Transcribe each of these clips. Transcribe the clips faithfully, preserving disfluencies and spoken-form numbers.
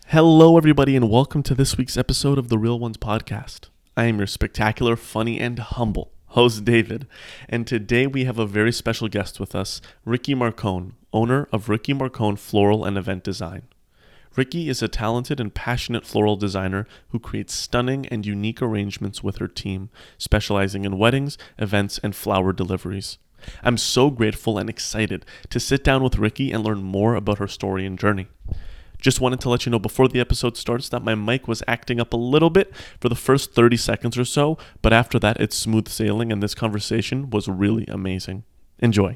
Hello, everybody, and welcome to this week's episode of the Real Ones podcast. I am your spectacular, funny, and humble host, David, and today we have a very special guest with us, Ricky Marcone, owner of Ricky Marcone Floral and Event Design. Ricky is a talented and passionate floral designer who creates stunning and unique arrangements with her team, specializing in weddings, events, and flower deliveries. I'm so grateful and excited to sit down with Ricky and learn more about her story and journey. Just wanted to let you know before the episode starts that my mic was acting up a little bit for the first thirty seconds or so, but after that it's smooth sailing and this conversation was really amazing. Enjoy.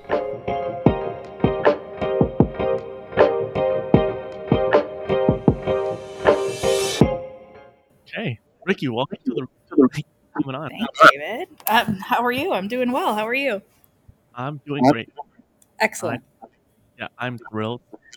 Okay, Ricky, welcome to the Thank you for coming on. Thanks, David. Um, how are you? I'm doing well. How are you? I'm doing great. Excellent. I, yeah, I'm thrilled.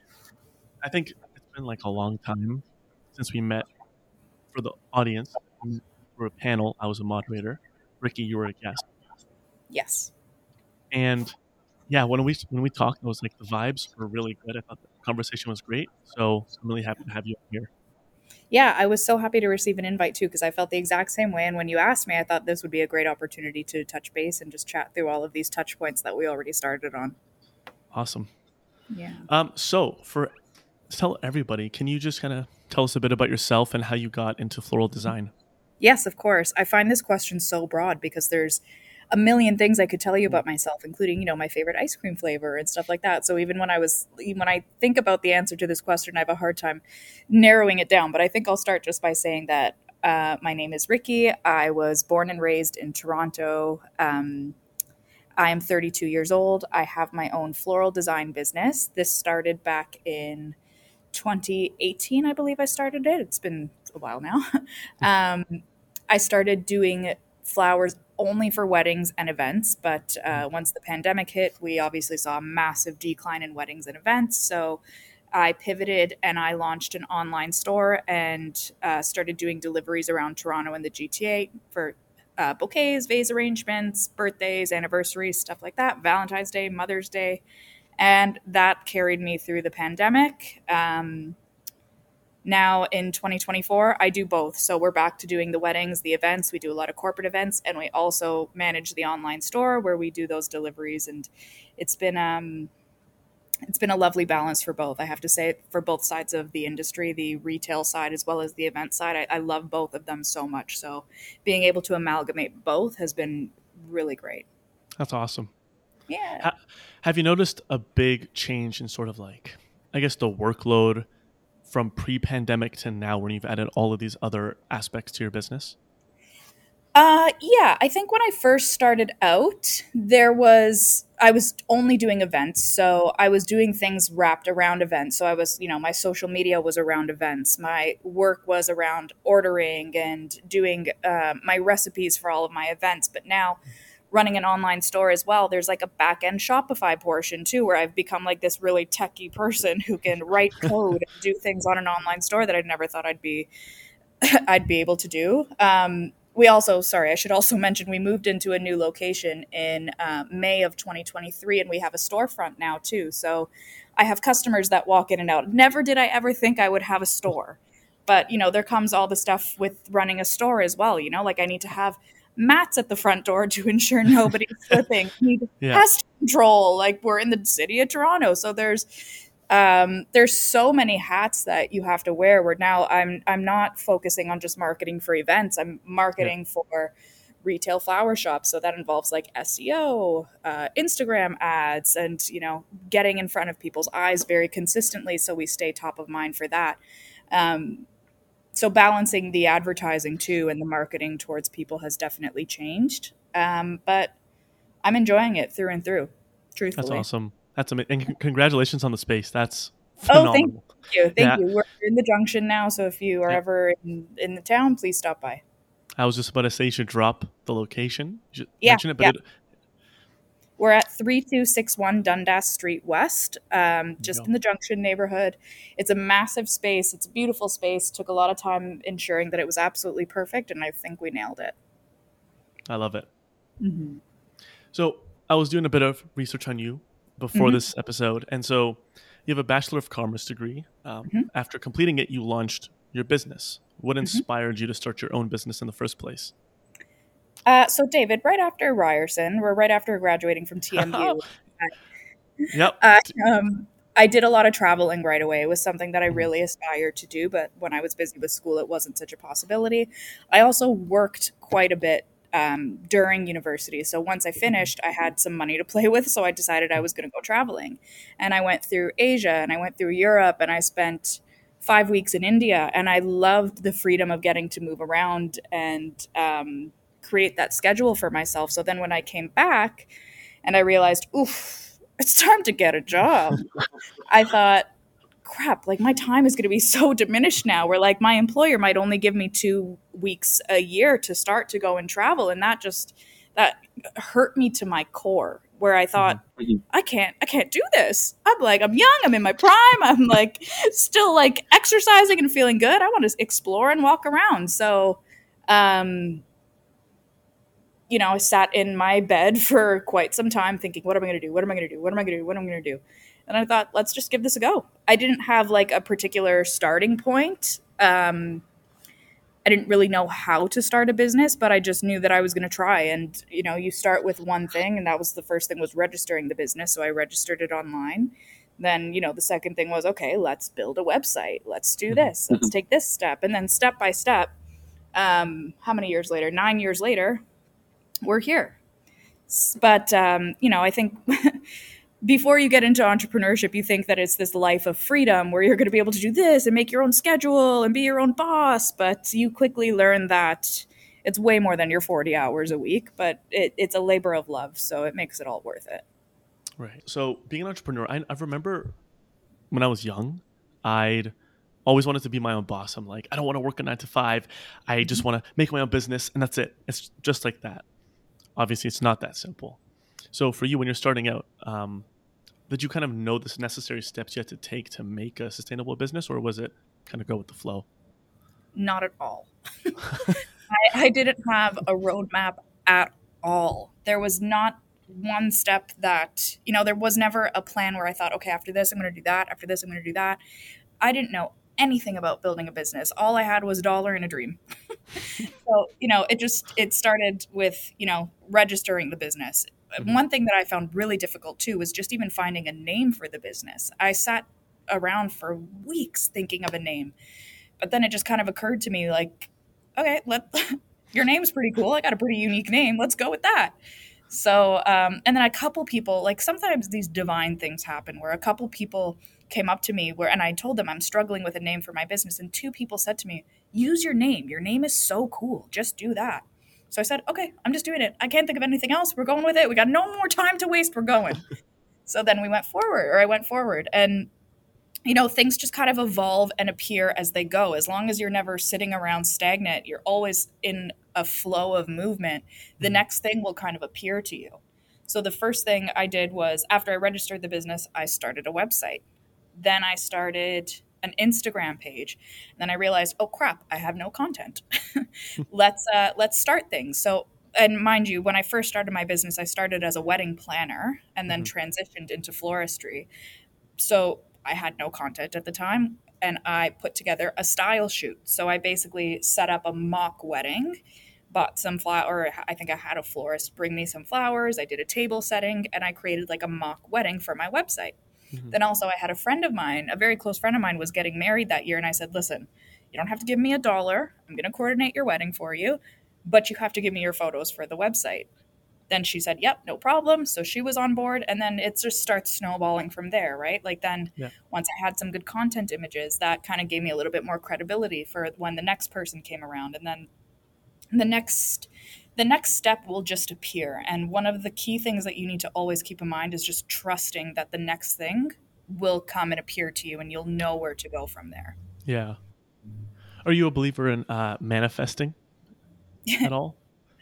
I think it's been like a long time since we met. For the audience, for a panel, I was a moderator. Ricky, you were a guest. Yes. And yeah, when we when we talked, it was like the vibes were really good. I thought the conversation was great. So I'm really happy to have you here. Yeah, I was so happy to receive an invite too, because I felt the exact same way. And when you asked me, I thought this would be a great opportunity to touch base and just chat through all of these touch points that we already started on. Awesome. Yeah. Um. So for tell everybody, can you just kind of tell us a bit about yourself and how you got into floral design? Yes, of course. I find this question so broad because there's a million things I could tell you about myself, including, you know, my favorite ice cream flavor and stuff like that. So even when I was, even when I think about the answer to this question, I have a hard time narrowing it down. But I think I'll start just by saying that uh, my name is Ricky. I was born and raised in Toronto. Um, I am thirty-two years old. I have my own floral design business. This started back in twenty eighteen, I believe I started it. It's been a while now. um, I started doing flowers only for weddings and events, but uh, once the pandemic hit, we obviously saw a massive decline in weddings and events. So I pivoted and I launched an online store and uh, started doing deliveries around Toronto and the G T A for uh, bouquets, vase arrangements, birthdays, anniversaries, stuff like that, Valentine's Day, Mother's Day. And that carried me through the pandemic. Um, now in twenty twenty-four, I do both. So we're back to doing the weddings, the events. We do a lot of corporate events, and we also manage the online store where we do those deliveries. And it's been um, it's been a lovely balance for both. I have to say, for both sides of the industry, the retail side as well as the event side. I, I love both of them so much. So being able to amalgamate both has been really great. That's awesome. Yeah. Ha- have you noticed a big change in sort of like, I guess, the workload from pre-pandemic to now when you've added all of these other aspects to your business? Uh, yeah, I think when I first started out, there was, I was only doing events. So I was doing things wrapped around events. So I was, you know, my social media was around events. My work was around ordering and doing uh, my recipes for all of my events. But now, running an online store as well, there's like a back end Shopify portion too, where I've become like this really techie person who can write code and do things on an online store that I'd never thought I'd be I'd be able to do. Um, we also, sorry, I should also mention we moved into a new location in uh, May of twenty twenty-three, and we have a storefront now too. So I have customers that walk in and out. Never did I ever think I would have a store, but you know, there comes all the stuff with running a store as well. You know, like I need to have mats at the front door to ensure nobody's slipping. Need Yeah. pest control. Like we're in the city of Toronto, so there's um, there's so many hats that you have to wear. Where now I'm I'm not focusing on just marketing for events. I'm marketing Yeah. for retail flower shops. So that involves like S E O, uh, Instagram ads, and you know, getting in front of people's eyes very consistently, so we stay top of mind for that. Um, so balancing the advertising too and the marketing towards people has definitely changed. Um, but I'm enjoying it through and through, That's truthfully. awesome. That's amazing. And c- congratulations on the space. That's Oh, thank phenomenal. you. Thank Yeah. you. We're in the junction now, so if you are Yeah. ever in, in the town, please stop by. I was just about to say you should drop the location. You should Yeah, mention it, but yeah. it, We're at three two six one Dundas Street West, um, you just go. in the Junction neighborhood. It's a massive space. It's a beautiful space. Took a lot of time ensuring that it was absolutely perfect, and I think we nailed it. I love it. Mm-hmm. So I was doing a bit of research on you before Mm-hmm. this episode, and so you have a Bachelor of Commerce degree. Um, Mhm. after completing it, you launched your business. What Mhm. inspired you to start your own business in the first place? Uh, so David, right after Ryerson, or right after graduating from T M U, Yep. I, um, I did a lot of traveling right away. It was something that I Mhm. really aspired to do, but when I was busy with school, it wasn't such a possibility. I also worked quite a bit um, during university. So once I finished, I had some money to play with, so I decided I was going to go traveling. And I went through Asia and I went through Europe and I spent five weeks in India. And I loved the freedom of getting to move around and um, create that schedule for myself. So then when I came back and I realized, oof, it's time to get a job. I thought, crap, like my time is going to be so diminished now where like my employer might only give me two weeks a year to start to go and travel. And that just, that hurt me to my core where I Mhm. thought, I can't, I can't do this. I'm like, I'm young, I'm in my prime, I'm like still like exercising and feeling good. I want to explore and walk around. So, um, you know, I sat in my bed for quite some time thinking, what am I going to do? What am I going to do? What am I going to do? What am I going to do? And I thought, let's just give this a go. I didn't have like a particular starting point. Um, I didn't really know how to start a business, but I just knew that I was going to try. And, you know, you start with one thing, and that was the first thing was registering the business. So I registered it online. Then, you know, the second thing was, okay, let's build a website. Let's do Mhm. this. Let's take this step. And then step by step, um, how many years later? Nine years later, we're here. But um, you know, I think before you get into entrepreneurship, you think that it's this life of freedom where you're going to be able to do this and make your own schedule and be your own boss. But you quickly learn that it's way more than your forty hours a week, but it, it's a labor of love. So it makes it all worth it. Right. So being an entrepreneur, I, I remember when I was young, I'd always wanted to be my own boss. I'm like, I don't want to work a nine to five. I just Mhm. want to make my own business, and that's it. It's just like that. Obviously, it's not that simple. So for you, when you're starting out, um, did you kind of know the necessary steps you had to take to make a sustainable business, or was it kind of go with the flow? Not at all. I, I didn't have a roadmap at all. There was not one step that, you know, there was never a plan where I thought, okay, after this, I'm going to do that. After this, I'm going to do that. I didn't know anything about building a business. All I had was a dollar and a dream. So, you know, it just it started with, you know, registering the business. Mhm. One thing that I found really difficult too was just even finding a name for the business. I sat around for weeks thinking of a name, but then it just kind of occurred to me like, okay, let your name's pretty cool. I got a pretty unique name. Let's go with that. So, um, and then a couple people, like sometimes these divine things happen where a couple people came up to me where, and I told them I'm struggling with a name for my business. And two people said to me, use your name. Your name is so cool. Just do that. So I said, okay, I'm just doing it. I can't think of anything else. We're going with it. We got no more time to waste. We're going. So then we went forward, or I went forward. And you know, things just kind of evolve and appear as they go. As long as you're never sitting around stagnant, you're always in a flow of movement, the Mhm. next thing will kind of appear to you. So the first thing I did was after I registered the business, I started a website. Then I started an Instagram page. And then I realized, oh crap, I have no content. let's uh, let's start things. So and mind you, when I first started my business, I started as a wedding planner and then Mhm. transitioned into floristry. So I had no content at the time and I put together a style shoot. So I basically set up a mock wedding, bought some flower. I think I had a florist bring me some flowers. I did a table setting and I created like a mock wedding for my website. Mhm. Then also I had a friend of mine, a very close friend of mine was getting married that year. And I said, listen, you don't have to give me a dollar. I'm going to coordinate your wedding for you, but you have to give me your photos for the website. Then she said, yep, no problem. So she was on board. And then it just starts snowballing from there, right? Like then Yeah. once I had some good content images, that kind of gave me a little bit more credibility for when the next person came around. And then the next the next step will just appear. And one of the key things that you need to always keep in mind is just trusting that the next thing will come and appear to you and you'll know where to go from there. Yeah. Are you a believer in uh, manifesting at all?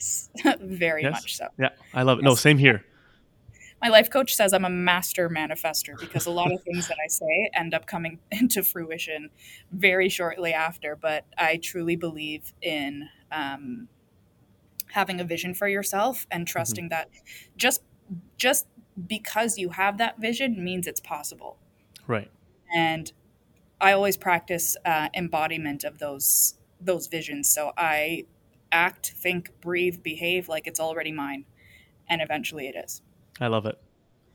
Very Yes. much so. Yeah. I love it. No, Yes. same here. My life coach says I'm a master manifester because a lot of things that I say end up coming into fruition very shortly after. But I truly believe in um, having a vision for yourself and Mhm. trusting that just just because you have that vision means it's possible. Right. And I always practice uh, embodiment of those those visions. So I act, think, breathe, behave like it's already mine, and eventually it is. I love it.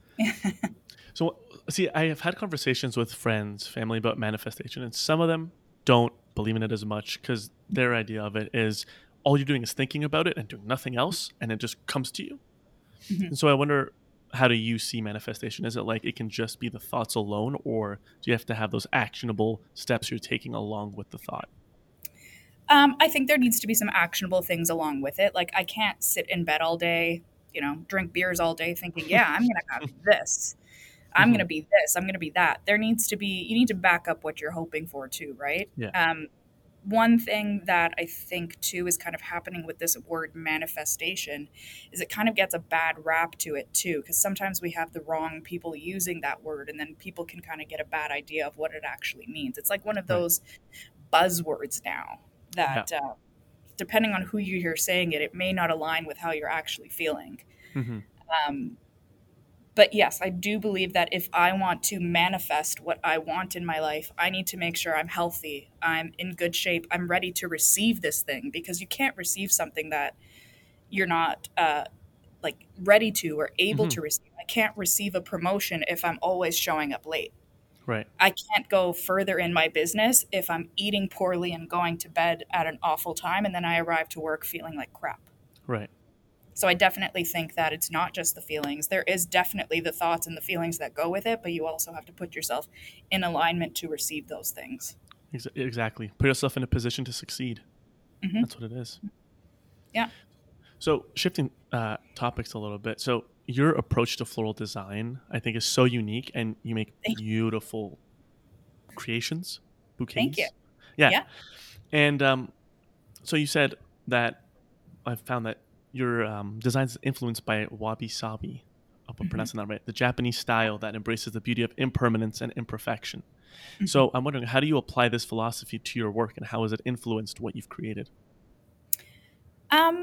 So, see, I have had conversations with friends, family about manifestation, and some of them don't believe in it as much because their idea of it is all you're doing is thinking about it and doing nothing else, and it just comes to you. Mhm. And so, I wonder, how do you see manifestation? Is it like it can just be the thoughts alone, or do you have to have those actionable steps you're taking along with the thought? Um, I think there needs to be some actionable things along with it. Like I can't sit in bed all day, you know, drink beers all day thinking, yeah, I'm going to have this. I'm going Hmm. to be this. I'm going to be that. There needs to be, you need to back up what you're hoping for too, right? Yeah. Um, one thing that I think too is kind of happening with this word manifestation is it kind of gets a bad rap to it too, because sometimes we have the wrong people using that word and then people can kind of get a bad idea of what it actually means. It's like one of Right. those buzzwords now Yeah. that uh, depending on who you hear saying it, it may not align with how you're actually feeling. Hmm. Um, but yes, I do believe that if I want to manifest what I want in my life, I need to make sure I'm healthy, I'm in good shape, I'm ready to receive this thing because you can't receive something that you're not uh, like ready to or able Hmm. to receive. I can't receive a promotion if I'm always showing up late. Right. I can't go further in my business if I'm eating poorly and going to bed at an awful time and then I arrive to work feeling like crap. Right. So I definitely think that it's not just the feelings. There is definitely the thoughts and the feelings that go with it, but you also have to put yourself in alignment to receive those things. Ex- exactly. Put yourself in a position to succeed. Hmm. That's what it is. Yeah. So shifting uh, topics a little bit. So your approach to floral design, I think, is so unique, and you make Thank you. beautiful creations, Thank you. bouquets. Yeah, Yeah. and um, so you said that I found that your um, design is influenced by wabi sabi. I hope I'm Hmm. pronouncing that right. The Japanese style that embraces the beauty of impermanence and imperfection. Hmm. So I'm wondering, how do you apply this philosophy to your work, and how has it influenced what you've created? Um,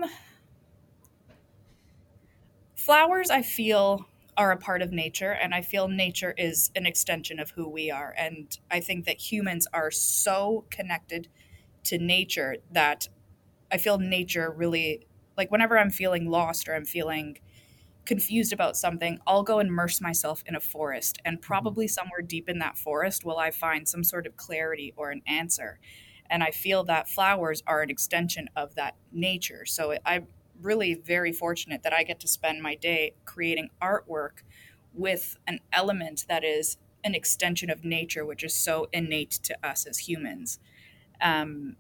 Flowers, I feel, are a part of nature, and I feel nature is an extension of who we are. And I think that humans are so connected to nature that I feel nature really, like, whenever I'm feeling lost or I'm feeling confused about something, I'll go immerse myself in a forest. And Hmm. probably somewhere deep in that forest will I find some sort of clarity or an answer. And I feel that flowers are an extension of that nature. So I'm really very fortunate that I get to spend my day creating artwork with an element that is an extension of nature, which is so innate to us as humans. Um,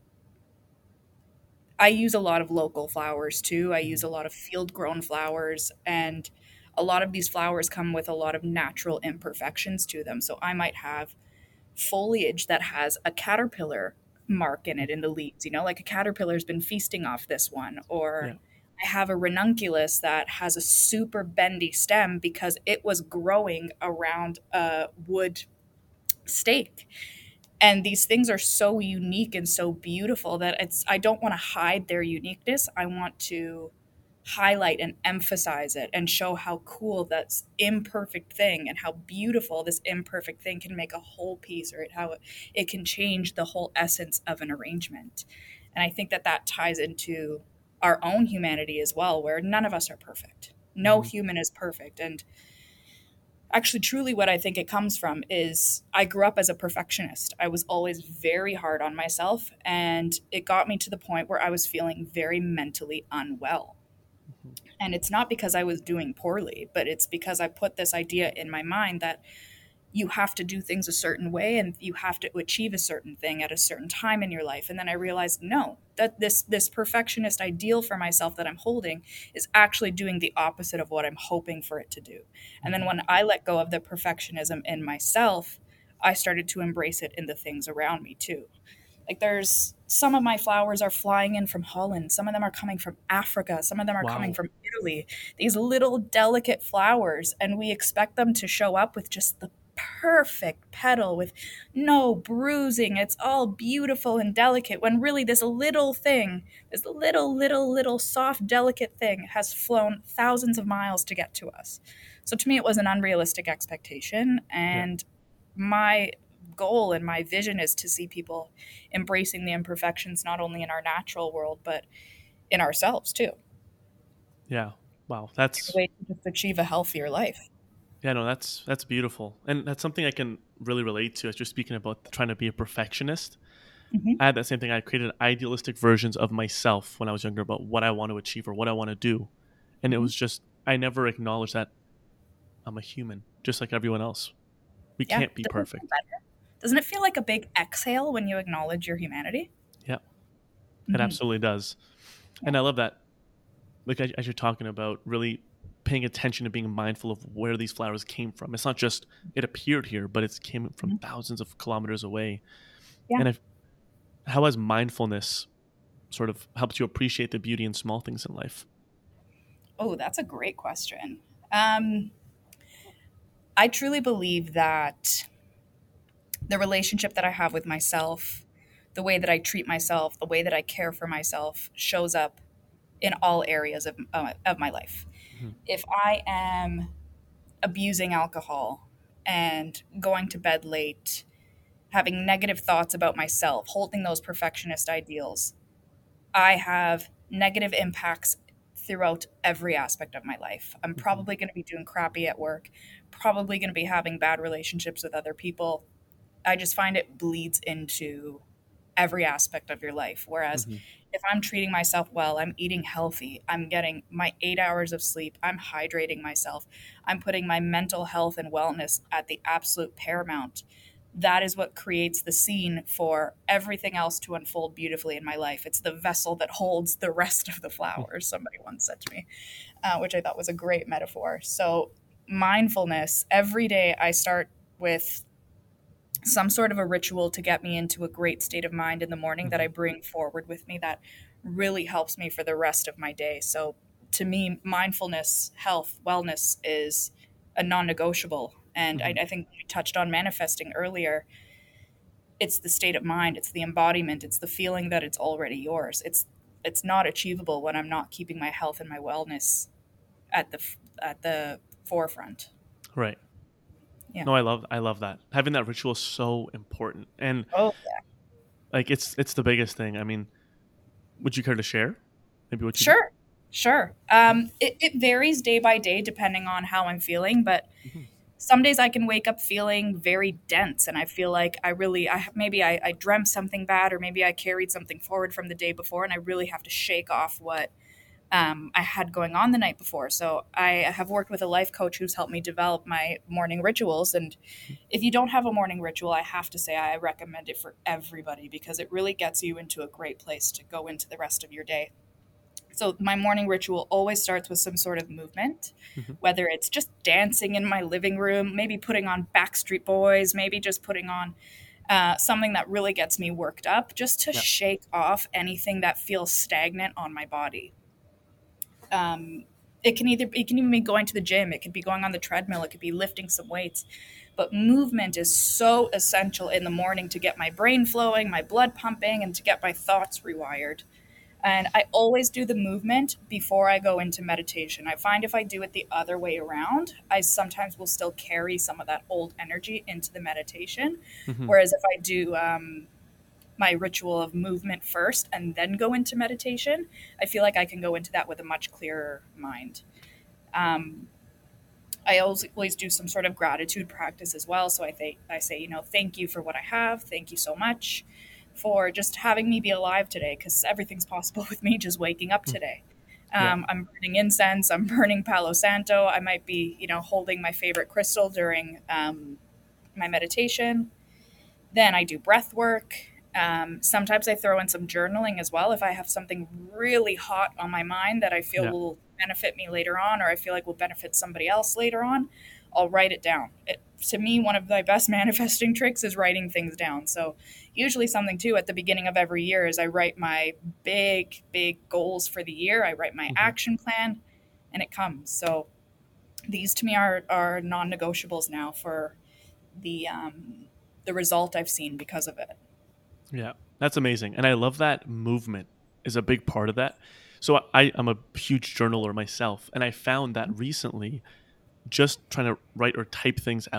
I use a lot of local flowers too. I use Hmm. a lot of field grown flowers, and a lot of these flowers come with a lot of natural imperfections to them. So I might have foliage that has a caterpillar mark in it in the leaves, you know, like a caterpillar's been feasting off this one. Or Yeah. I have a ranunculus that has a super bendy stem because it was growing around a wood stake, and these things are so unique and so beautiful that it's I don't want to hide their uniqueness. I want to highlight and emphasize it and show how cool that imperfect thing and how beautiful this imperfect thing can make a whole piece, or it, how it, it can change the whole essence of an arrangement. And I think that that ties into our own humanity as well, where none of us are perfect. No Hmm. human is perfect. And actually, truly, what I think it comes from is I grew up as a perfectionist. I was always very hard on myself, and it got me to the point where I was feeling very mentally unwell. Hmm. And it's not because I was doing poorly, but it's because I put this idea in my mind that you have to do things a certain way and you have to achieve a certain thing at a certain time in your life. And then I realized, no, that this this perfectionist ideal for myself that I'm holding is actually doing the opposite of what I'm hoping for it to do. And then Hmm. when I let go of the perfectionism in myself, I started to embrace it in the things around me too. Like there's some of my flowers are flying in from Holland. Some of them are coming from Africa. Some of them are coming Wow. from Italy. These little delicate flowers, and we expect them to show up with just the perfect petal with no bruising. It's all beautiful and delicate when really this little thing, this little, little, little soft, delicate thing has flown thousands of miles to get to us. So to me, it was an unrealistic expectation. Yeah. And my goal and my vision is to see people embracing the imperfections, not only in our natural world, but in ourselves too. Yeah. Wow. A That's way to just achieve a healthier life. yeah, no, that's that's beautiful. And that's something I can really relate to as you're speaking about trying to be a perfectionist. Hmm. I had that same thing. I created idealistic versions of myself when I was younger about what I want to achieve or what I want to do. And it Hmm. was just I never acknowledged that I'm a human, just like everyone else. We Yeah. can't be Doesn't it feel perfect. better? Doesn't it feel like a big exhale when you acknowledge your humanity? Yeah, it Hmm. absolutely does. Yeah. And I love that. Like as as you're talking about really paying attention to being mindful of where these flowers came from. It's not just it appeared here, but it came from Mhm. thousands of kilometers away. Yeah. And I've, how has mindfulness sort of helped you appreciate the beauty in small things in life? Oh, that's a great question. Um, I truly believe that the relationship that I have with myself, the way that I treat myself, the way that I care for myself shows up in all areas of, uh, of my life. Mhm. If I am abusing alcohol and going to bed late, having negative thoughts about myself, holding those perfectionist ideals, I have negative impacts throughout every aspect of my life. I'm Mhm. probably going to be doing crappy at work, probably going to be having bad relationships with other people. I just find it bleeds into every aspect of your life. Whereas Mhm. if I'm treating myself well, I'm eating healthy, I'm getting my eight hours of sleep, I'm hydrating myself, I'm putting my mental health and wellness at the absolute paramount. That is what creates the scene for everything else to unfold beautifully in my life. It's the vessel that holds the rest of the flowers, somebody once said to me, uh, which I thought was a great metaphor. So, mindfulness, every day I start with some sort of a ritual to get me into a great state of mind in the morning that I Mhm. bring forward with me that really helps me for the rest of my day. So to me, mindfulness, health, wellness is a non-negotiable. And I, Mhm. I think we touched on manifesting earlier. It's the state of mind, it's the embodiment, it's the feeling that it's already yours. It's it's not achievable when I'm not keeping my health and my wellness at the at the forefront. Right. Yeah. No, I love I love that. Having that ritual is so important. And Oh, like it's it's the biggest thing. I mean, would you care to share maybe what you do? sure, sure. Um, it, it varies day by day depending on how I'm feeling, but Mhm. some days I can wake up feeling very dense, and I feel like I really, I maybe I, I dreamt something bad, or maybe I carried something forward from the day before, and I really have to shake off what um, I had going on the night before. So I have worked with a life coach who's helped me develop my morning rituals, and if you don't have a morning ritual, I have to say I recommend it for everybody because it really gets you into a great place to go into the rest of your day. So my morning ritual always starts with some sort of movement, Mhm. whether it's just dancing in my living room, maybe putting on Backstreet Boys, maybe just putting on uh, something that really gets me worked up, just to Yeah. shake off anything that feels stagnant on my body. Um, it can either it can even be going to the gym, it could be going on the treadmill, it could be lifting some weights. But movement is so essential in the morning to get my brain flowing, my blood pumping, and to get my thoughts rewired. And I always do the movement before I go into meditation. I find if I do it the other way around, I sometimes will still carry some of that old energy into the meditation. Mhm. Whereas if I do um, my ritual of movement first and then go into meditation, I feel like I can go into that with a much clearer mind. Um, I always, always do some sort of gratitude practice as well. So I think I say, you know, thank you for what I have. Thank you so much for just having me be alive today, because everything's possible with me just waking up Mm. today. Yeah. Um, I'm burning incense. I'm burning Palo Santo. I might be, you know, holding my favorite crystal during um, my meditation. Then I do breath work. Um, sometimes I throw in some journaling as well if I have something really hot on my mind that I feel Yeah. will benefit me later on, or I feel like will benefit somebody else later on. I'll write it down. It, to me, one of my best manifesting tricks is writing things down. So, usually, something too at the beginning of every year is I write my big, big goals for the year. I write my Mhm. action plan, and it comes. So, these to me are, are non negotiables now for the um, the result I've seen because of it. Yeah. That's amazing. And I love that movement is a big part of that. So I I'm a huge journaler myself, and I found that recently just trying to write or type things out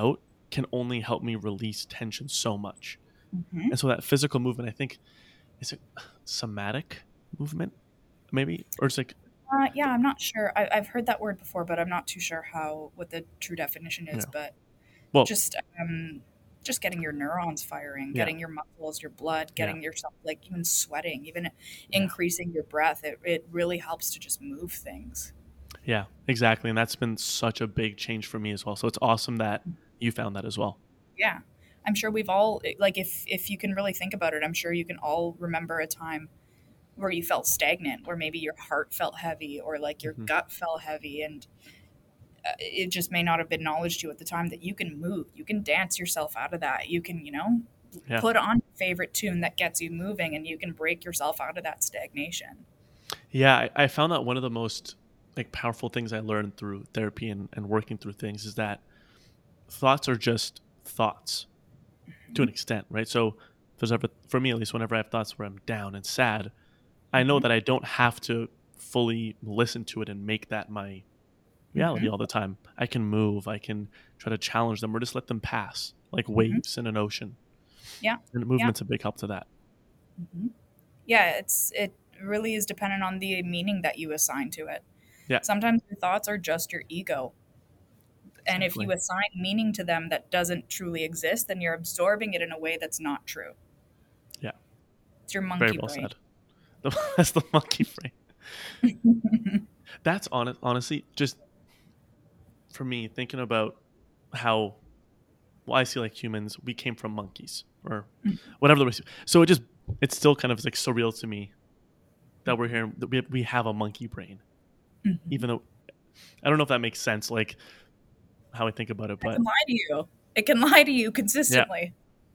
can only help me release tension so much. Hmm. And so that physical movement, I think, is it somatic movement, maybe? Or it's like, Uh, yeah, I'm not sure. I, I've heard that word before, but I'm not too sure how what the true definition is. yeah. But Well, just um, just getting your neurons firing, yeah. getting your muscles, your blood, Yeah. getting yourself like even sweating, even Yeah. increasing your breath. It it really helps to just move things. Yeah, exactly. And that's been such a big change for me as well. So it's awesome that you found that as well. Yeah, I'm sure we've all like if if you can really think about it, I'm sure you can all remember a time where you felt stagnant, where maybe your heart felt heavy or like your Hmm. gut felt heavy, and uh, it just may not have been knowledge to you at the time that you can move, you can dance yourself out of that, you can, you know, Yeah. put on your favorite tune that gets you moving, and you can break yourself out of that stagnation. Yeah, I, I found that one of the most like powerful things I learned through therapy and, and working through things is that thoughts are just thoughts to an Hmm. extent, right? So if there's ever, for me at least, whenever I have thoughts where I'm down and sad, I know Hmm. that I don't have to fully listen to it and make that my reality Hmm. all the time. I can move, I can try to challenge them or just let them pass like Hmm. waves in an ocean. Yeah, And yeah. movement's a big help to that. Hmm. Yeah, it's it really is dependent on the meaning that you assign to it. Yeah, Sometimes your thoughts are just your ego. And if you exactly. assign meaning to them that doesn't truly exist, then you're absorbing it in a way that's not true. Yeah, It's your very monkey well brain. said. That's the monkey brain. That's honest, honestly, just for me, thinking about how, well, I see like humans, we came from monkeys or whatever the way. So it just, it's still kind of like surreal to me that we're here, that we have, we have a monkey brain, Mhm. even though I don't know if that makes sense, like how I think about it, It but can lie to you. It can lie to you yeah, consistently.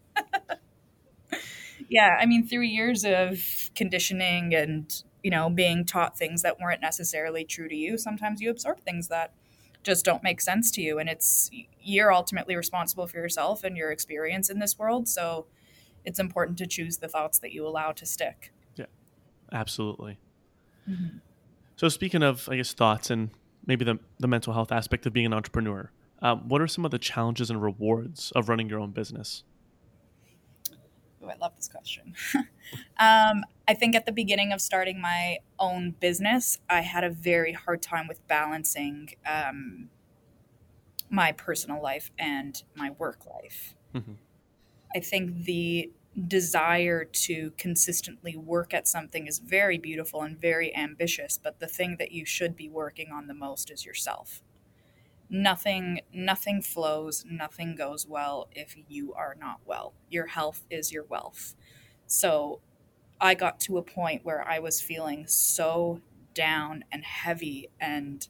Yeah, I mean, through years of conditioning and, you know, being taught things that weren't necessarily true to you, sometimes you absorb things that just don't make sense to you. And it's, you're ultimately responsible for yourself and your experience in this world. So it's important to choose the thoughts that you allow to stick. yeah, absolutely. Mhm. So speaking of, I guess, thoughts and maybe the, the mental health aspect of being an entrepreneur, um, what are some of the challenges and rewards of running your own business? Oh, I love this question. um, I think at the beginning of starting my own business, I had a very hard time with balancing um, my personal life and my work life. Hmm. I think the desire to consistently work at something is very beautiful and very ambitious, but the thing that you should be working on the most is yourself. Nothing nothing flows, nothing goes well if you are not well. Your health is your wealth. So, I got to a point where I was feeling so down and heavy, and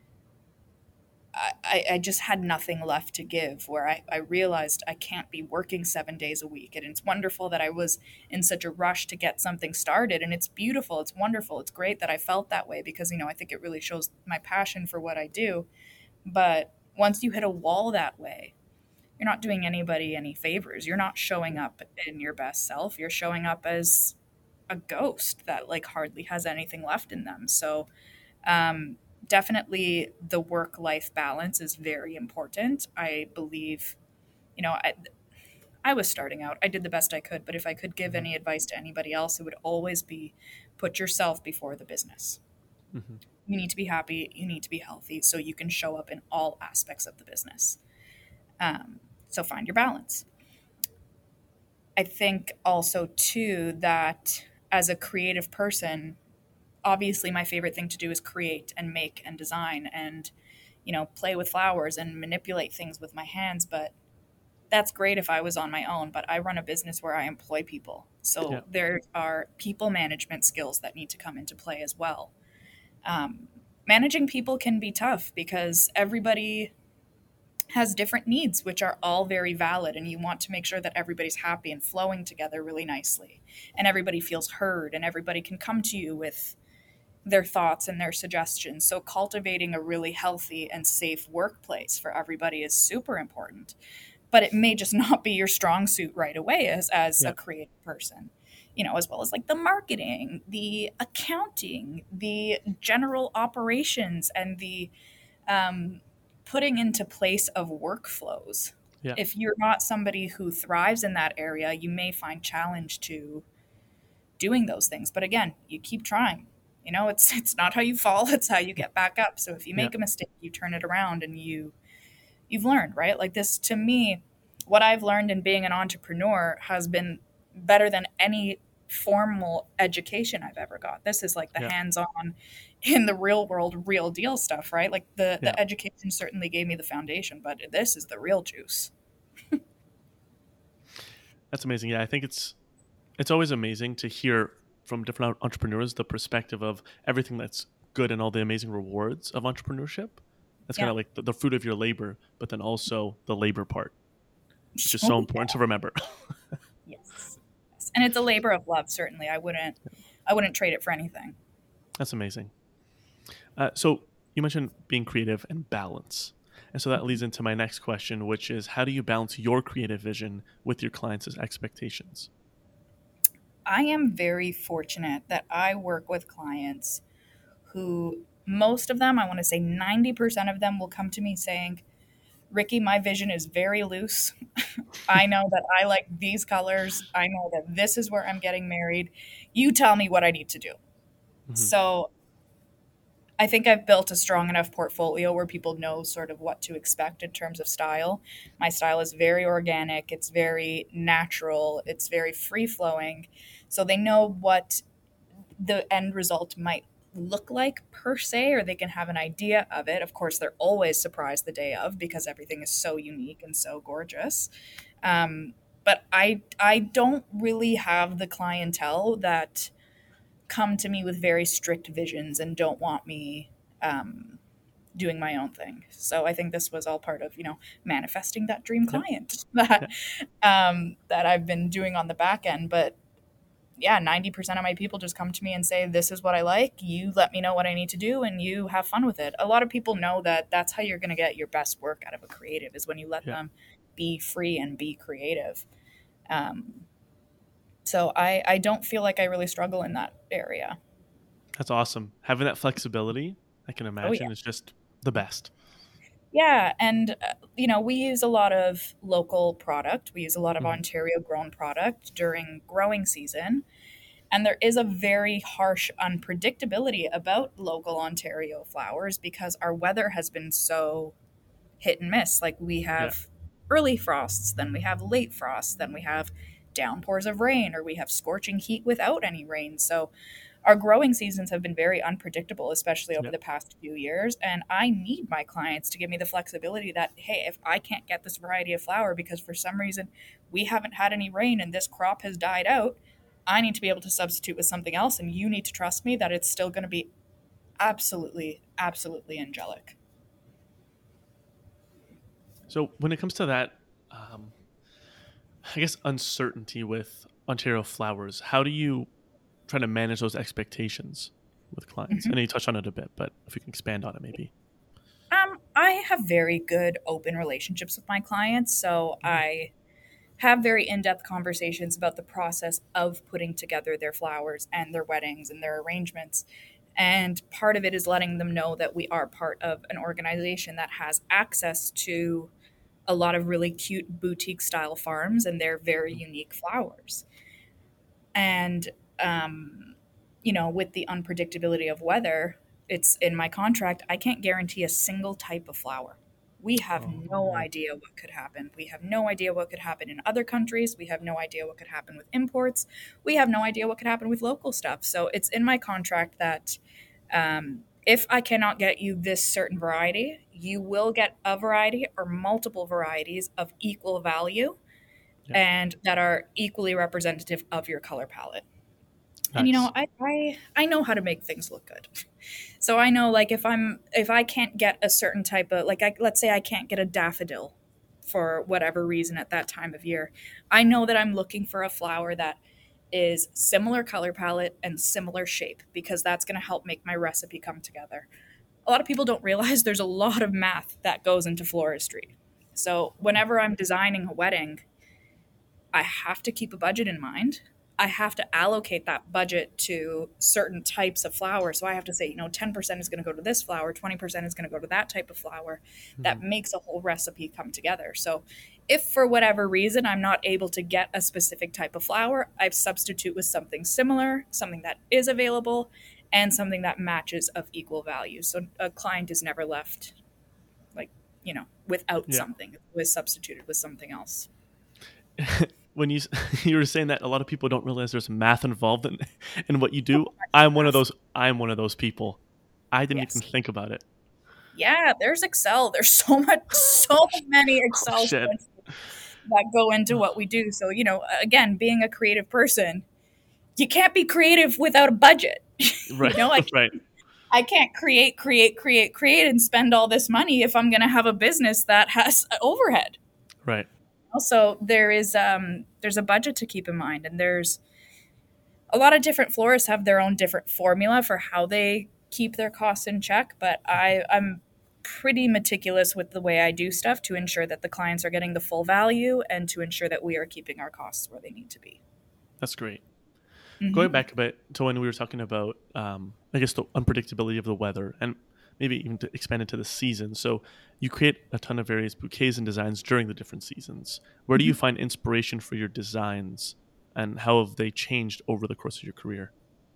I, I just had nothing left to give, where I, I realized I can't be working seven days a week. And it's wonderful that I was in such a rush to get something started. And it's beautiful. It's wonderful. It's great that I felt that way because, you know, I think it really shows my passion for what I do. But once you hit a wall that way, you're not doing anybody any favors. You're not showing up in your best self. You're showing up as a ghost that like hardly has anything left in them. So, um, definitely the work life balance is very important. I believe, you know, I, I was starting out, I did the best I could, but if I could give Hmm. any advice to anybody else, it would always be put yourself before the business. Hmm. You need to be happy, you need to be healthy so you can show up in all aspects of the business. Um, so find your balance. I think also, too, that as a creative person, obviously my favorite thing to do is create and make and design and, you know, play with flowers and manipulate things with my hands. But that's great if I was on my own, but I run a business where I employ people. Yeah. So there are people management skills that need to come into play as well. Um, Managing people can be tough because everybody has different needs, which are all very valid, and you want to make sure that everybody's happy and flowing together really nicely, and everybody feels heard, and everybody can come to you with their thoughts and their suggestions. So, cultivating a really healthy and safe workplace for everybody is super important. But it may just not be your strong suit right away as, as a Yeah. creative person, you know, as well as like the marketing, the accounting, the general operations, and the um, putting into place of workflows. Yeah. If you're not somebody who thrives in that area, you may find challenge to doing those things. But again, you keep trying. You know, it's it's not how you fall, it's how you get back up. So if you Yeah. make a mistake, you turn it around and you you've learned, right? Like this to me, what I've learned in being an entrepreneur has been better than any formal education I've ever got. This is like the Yeah. hands-on in the real world, real deal stuff, right? Like the Yeah. the education certainly gave me the foundation, but this is the real juice. That's amazing. Yeah, I think it's it's always amazing to hear from different entrepreneurs the perspective of everything that's good and all the amazing rewards of entrepreneurship. That's kind Yeah. of like the, the fruit of your labor, but then also the labor part, which is so Oh, important to remember. yes. Yes. And it's a labor of love, certainly. I wouldn't I wouldn't trade it for anything. That's amazing. Uh, so you mentioned being creative and balance. And so that leads into my next question, which is how do you balance your creative vision with your clients' expectations? I am very fortunate that I work with clients who most of them, I want to say ninety percent of them will come to me saying, Ricky, my vision is very loose. I know that I like these colors. I know that this is where I'm getting married. You tell me what I need to do. Hmm. So I think I've built a strong enough portfolio where people know sort of what to expect in terms of style. My style is very organic, it's very natural, it's very free flowing. So they know what the end result might look like per se, or they can have an idea of it. Of course, they're always surprised the day of because everything is so unique and so gorgeous. Um, but I I don't really have the clientele that come to me with very strict visions and don't want me um, doing my own thing. So I think this was all part of you know manifesting that dream Yep. client that Yeah. um, that I've been doing on the back end. But yeah, ninety percent of my people just come to me and say, this is what I like. You let me know what I need to do and you have fun with it. A lot of people know that that's how you're going to get your best work out of a creative is when you let Yeah. them be free and be creative. Um, so I, I don't feel like I really struggle in that area. That's awesome. Having that flexibility, I can Oh, yeah. imagine, is just the best. Yeah, and uh, you know, we use a lot of local product. We use a lot of Hmm. Ontario grown product during growing season. And there is a very harsh unpredictability about local Ontario flowers because our weather has been so hit and miss. Like we Yeah. have early frosts, then we have late frosts, then we have downpours of rain, or we have scorching heat without any rain. So our growing seasons have been very unpredictable, especially over Yeah. the past few years. And I need my clients to give me the flexibility that, hey, if I can't get this variety of flower because for some reason we haven't had any rain and this crop has died out, I need to be able to substitute with something else. And you need to trust me that it's still going to be absolutely, absolutely angelic. So when it comes to that, um, I guess uncertainty with Ontario flowers, how do you try to manage those expectations with clients? I know Mhm. you touched on it a bit, but if you can expand on it, maybe. Um, I have very good open relationships with my clients. So Mhm. I have very in-depth conversations about the process of putting together their flowers and their weddings and their arrangements. And part of it is letting them know that we are part of an organization that has access to a lot of really cute boutique style farms and their very unique flowers. And um, you know, with the unpredictability of weather, it's in my contract, I can't guarantee a single type of flower. We have no Oh, idea what could happen. We have no idea what could happen in other countries. We have no idea what could happen with imports. We have no idea what could happen with local stuff. So it's in my contract that um, if I cannot get you this certain variety, you will get a variety or multiple varieties of equal value yeah, and that are equally representative of your color palette. And you know, nice. I, I I know how to make things look good. So I know like if I'm if I can't get a certain type of like I, let's say I can't get a daffodil for whatever reason at that time of year, I know that I'm looking for a flower that is similar color palette and similar shape because that's going to help make my recipe come together. A lot of people don't realize there's a lot of math that goes into floristry. So whenever I'm designing a wedding, I have to keep a budget in mind. I have to allocate that budget to certain types of flowers. So I have to say, you know, ten percent is going to go to this flower, twenty percent is going to go to that type of flower. Hmm. That makes a whole recipe come together. So If for whatever reason I'm not able to get a specific type of flower, I substitute with something similar, something that is available, and something that matches of equal value. So a client is never left like, you know, without Yeah. something, it was substituted with something else. When you you were saying that a lot of people don't realize there's math involved in in what you do, I'm one of those. I'm one of those people. I didn't even Yes. think about it. Yeah, there's Excel. There's so much, so many Oh Excel shit! spreadsheets that go into what we do. So, you know, again, being a creative person, you can't be creative without a budget. you Right, know, I right, I can't create, create, create, create, and spend all this money if I'm going to have a business that has overhead. right. Also, there is um, there's a budget to keep in mind, and there's a lot of different florists have their own different formula for how they keep their costs in check. But I, I'm pretty meticulous with the way I do stuff to ensure that the clients are getting the full value and to ensure that we are keeping our costs where they need to be. That's great. Going Mm-hmm. back a bit to when we were talking about, um, I guess, the unpredictability of the weather, and maybe even to expand into the season. So you create a ton of various bouquets and designs during the different seasons. Where do you find inspiration for your designs, and how have they changed over the course of your career?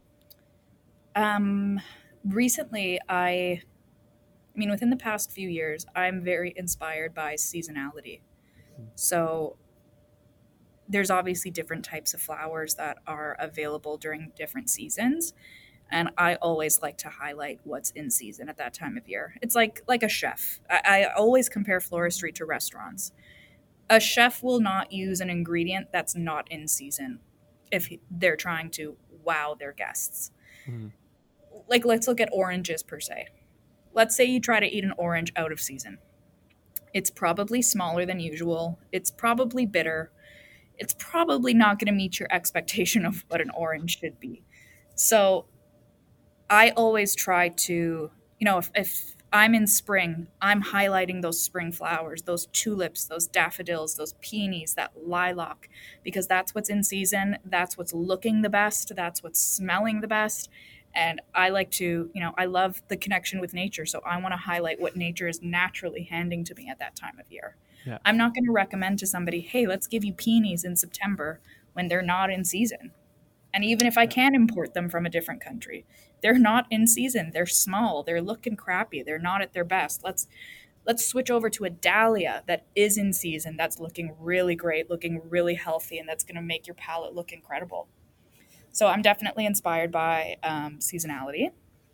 Um, recently, I, I mean, within the past few years, I'm very inspired by seasonality. So there's obviously different types of flowers that are available during different seasons, and I always like to highlight what's in season at that time of year. It's like like a chef. I, I always compare floristry to restaurants. A chef will not use an ingredient that's not in season if he- they're trying to wow their guests. Mhm. Like, let's look at oranges per se. Let's say you try to eat an orange out of season. It's probably smaller than usual. It's probably bitter. It's probably not going to meet your expectation of what an orange should be. So I always try to, you know, if, if I'm in spring, I'm highlighting those spring flowers, those tulips, those daffodils, those peonies, that lilac, because that's what's in season. That's what's looking the best. That's what's smelling the best. And I like to, you know, I love the connection with nature. So I want to highlight what nature is naturally handing to me at that time of year. Yeah, I'm not going to recommend to somebody, hey, let's give you peonies in September when they're not in season. And even if I yeah, can import them from a different country, they're not in season. They're small. They're looking crappy. They're not at their best. Let's let's switch over to a dahlia that is in season. That's looking really great, looking really healthy, and that's going to make your palette look incredible. So I'm definitely inspired by um, seasonality.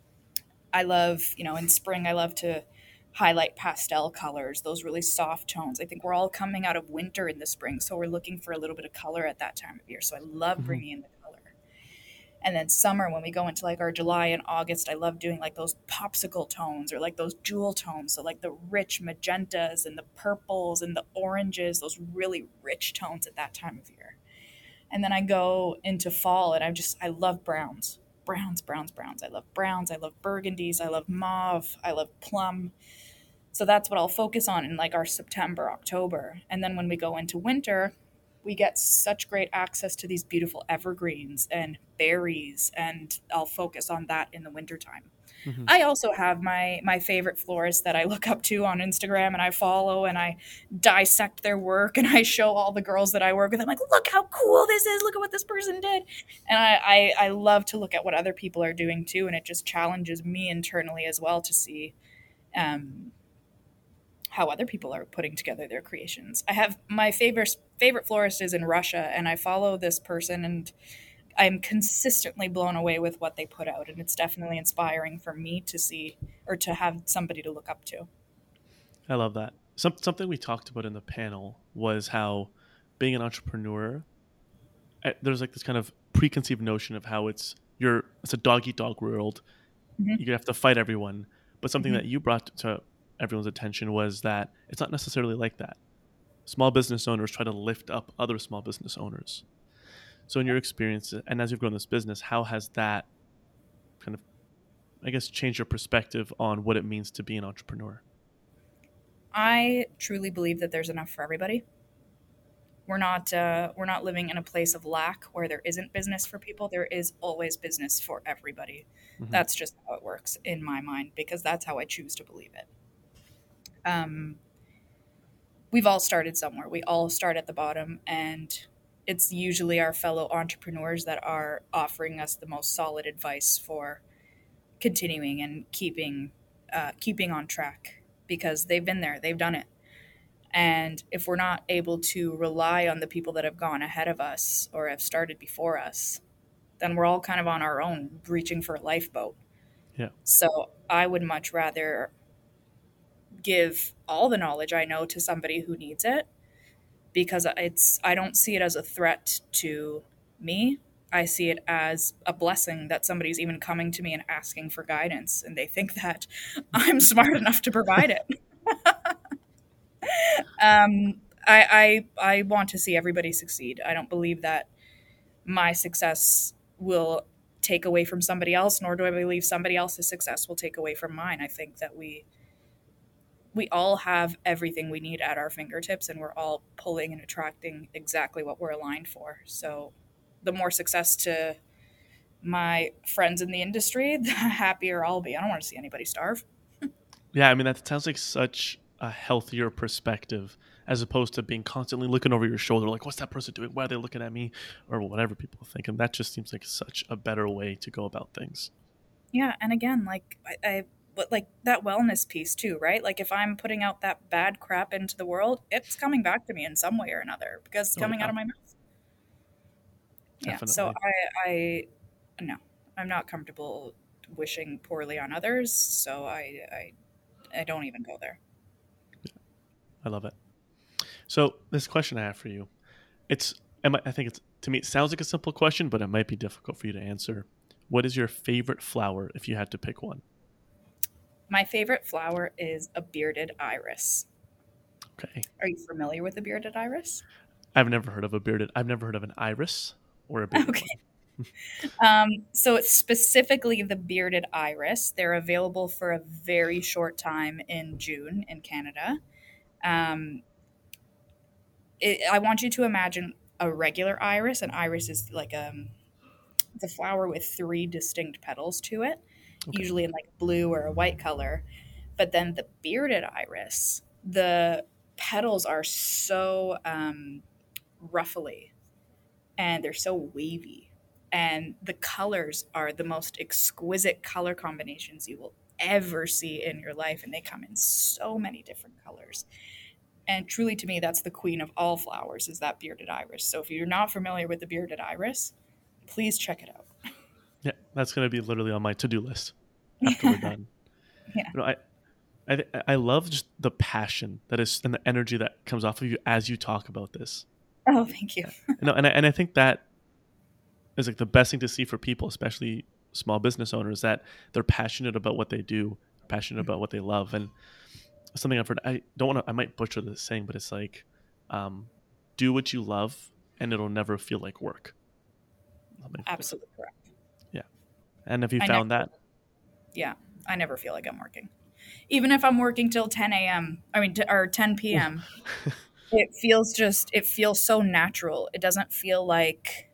I love, you know, in spring, I love to highlight pastel colors, those really soft tones. I think we're all coming out of winter in the spring, so we're looking for a little bit of color at that time of year. So I love hmm bringing in the color. And then summer, when we go into like our July and August, I love doing like those popsicle tones or like those jewel tones. So like the rich magentas and the purples and the oranges, those really rich tones at that time of year. And then I go into fall and I just, I love browns. Browns, browns, browns. I love browns. I love burgundies. I love mauve. I love plum. So that's what I'll focus on in like our September, October. And then when we go into winter, we get such great access to these beautiful evergreens and berries, and I'll focus on that in the wintertime. hmm I also have my my favorite florists that I look up to on Instagram and I follow and I dissect their work and I show all the girls that I work with. I'm like, look how cool this is. Look at what this person did. And I, I, I love to look at what other people are doing too. And it just challenges me internally as well to see um, how other people are putting together their creations. I have my favorite favorite florist is in Russia, and I follow this person, and I'm consistently blown away with what they put out, and it's definitely inspiring for me to see or to have somebody to look up to. I love that. Some, something we talked about in the panel was how being an entrepreneur, eh, there's like this kind of preconceived notion of how it's you're it's a dog eat dog world. Hmm. You have to fight everyone. But something Hmm. that you brought to everyone's attention was that it's not necessarily like that. Small business owners try to lift up other small business owners. So, in your experience, and as you've grown this business, how has that kind of, I guess, changed your perspective on what it means to be an entrepreneur? I truly believe that there's enough for everybody. We're not uh, we're not living in a place of lack where there isn't business for people. There is always business for everybody. hmm That's just how it works in my mind because that's how I choose to believe it. Um, we've all started somewhere. We all start at the bottom, and it's usually our fellow entrepreneurs that are offering us the most solid advice for continuing and keeping uh, keeping on track because they've been there, they've done it. And if we're not able to rely on the people that have gone ahead of us or have started before us, then we're all kind of on our own, reaching for a lifeboat. Yeah. So I would much rather give all the knowledge I know to somebody who needs it because it's I don't see it as a threat to me. I see it as a blessing that somebody's even coming to me and asking for guidance, and they think that I'm smart enough to provide it. um, I, I I want to see everybody succeed. I don't believe that my success will take away from somebody else, nor do I believe somebody else's success will take away from mine. I think that we we all have everything we need at our fingertips, and we're all pulling and attracting exactly what we're aligned for. So the more success to my friends in the industry, the happier I'll be. I don't want to see anybody starve. Yeah, I mean, that sounds like such a healthier perspective as opposed to being constantly looking over your shoulder, like, what's that person doing? Why are they looking at me? Or whatever people think. And that just seems like such a better way to go about things. Yeah, and again, like I, I but like that wellness piece too, right? Like if I'm putting out that bad crap into the world, it's coming back to me in some way or another because it's Oh, coming yeah, out of my mouth. Yeah, so definitely. I I no, I'm not comfortable wishing poorly on others, so I I I don't even go there. I love it. So this question I have for you, it's, I might- I think it's, to me, it sounds like a simple question, but it might be difficult for you to answer. What is your favorite flower if you had to pick one? My favorite flower is a bearded iris. Okay. Are you familiar with a bearded iris? I've never heard of a bearded, I've never heard of an iris or a bearded Okay. one. Um, so it's specifically the bearded iris. They're available for a very short time in June in Canada. Um, it, I want you to imagine a regular iris. An iris is like um, the flower with three distinct petals to it, Okay. usually in like blue or a white color. But then the bearded iris, the petals are so um, ruffly and they're so wavy. And the colors are the most exquisite color combinations you will ever see in your life. And they come in so many different colors. And truly, to me, that's the queen of all flowers, is that bearded iris. So if you're not familiar with the bearded iris, please check it out. Yeah, that's going to be literally on my to-do list after we're done. Yeah. You know, I, I, I love just the passion that is and the energy that comes off of you as you talk about this. Oh, thank you. You know, and I, and I think that is like the best thing to see for people, especially small business owners, that they're passionate about what they do, passionate about what they love. And something I've heard, I don't want to, I might butcher this saying, but it's like, um, do what you love and it'll never feel like work. Absolutely correct. Yeah. And have you I found never, that? yeah, I never feel like I'm working. Even if I'm working till ten a.m., I mean, t- or ten p.m., it feels just, it feels so natural. It doesn't feel like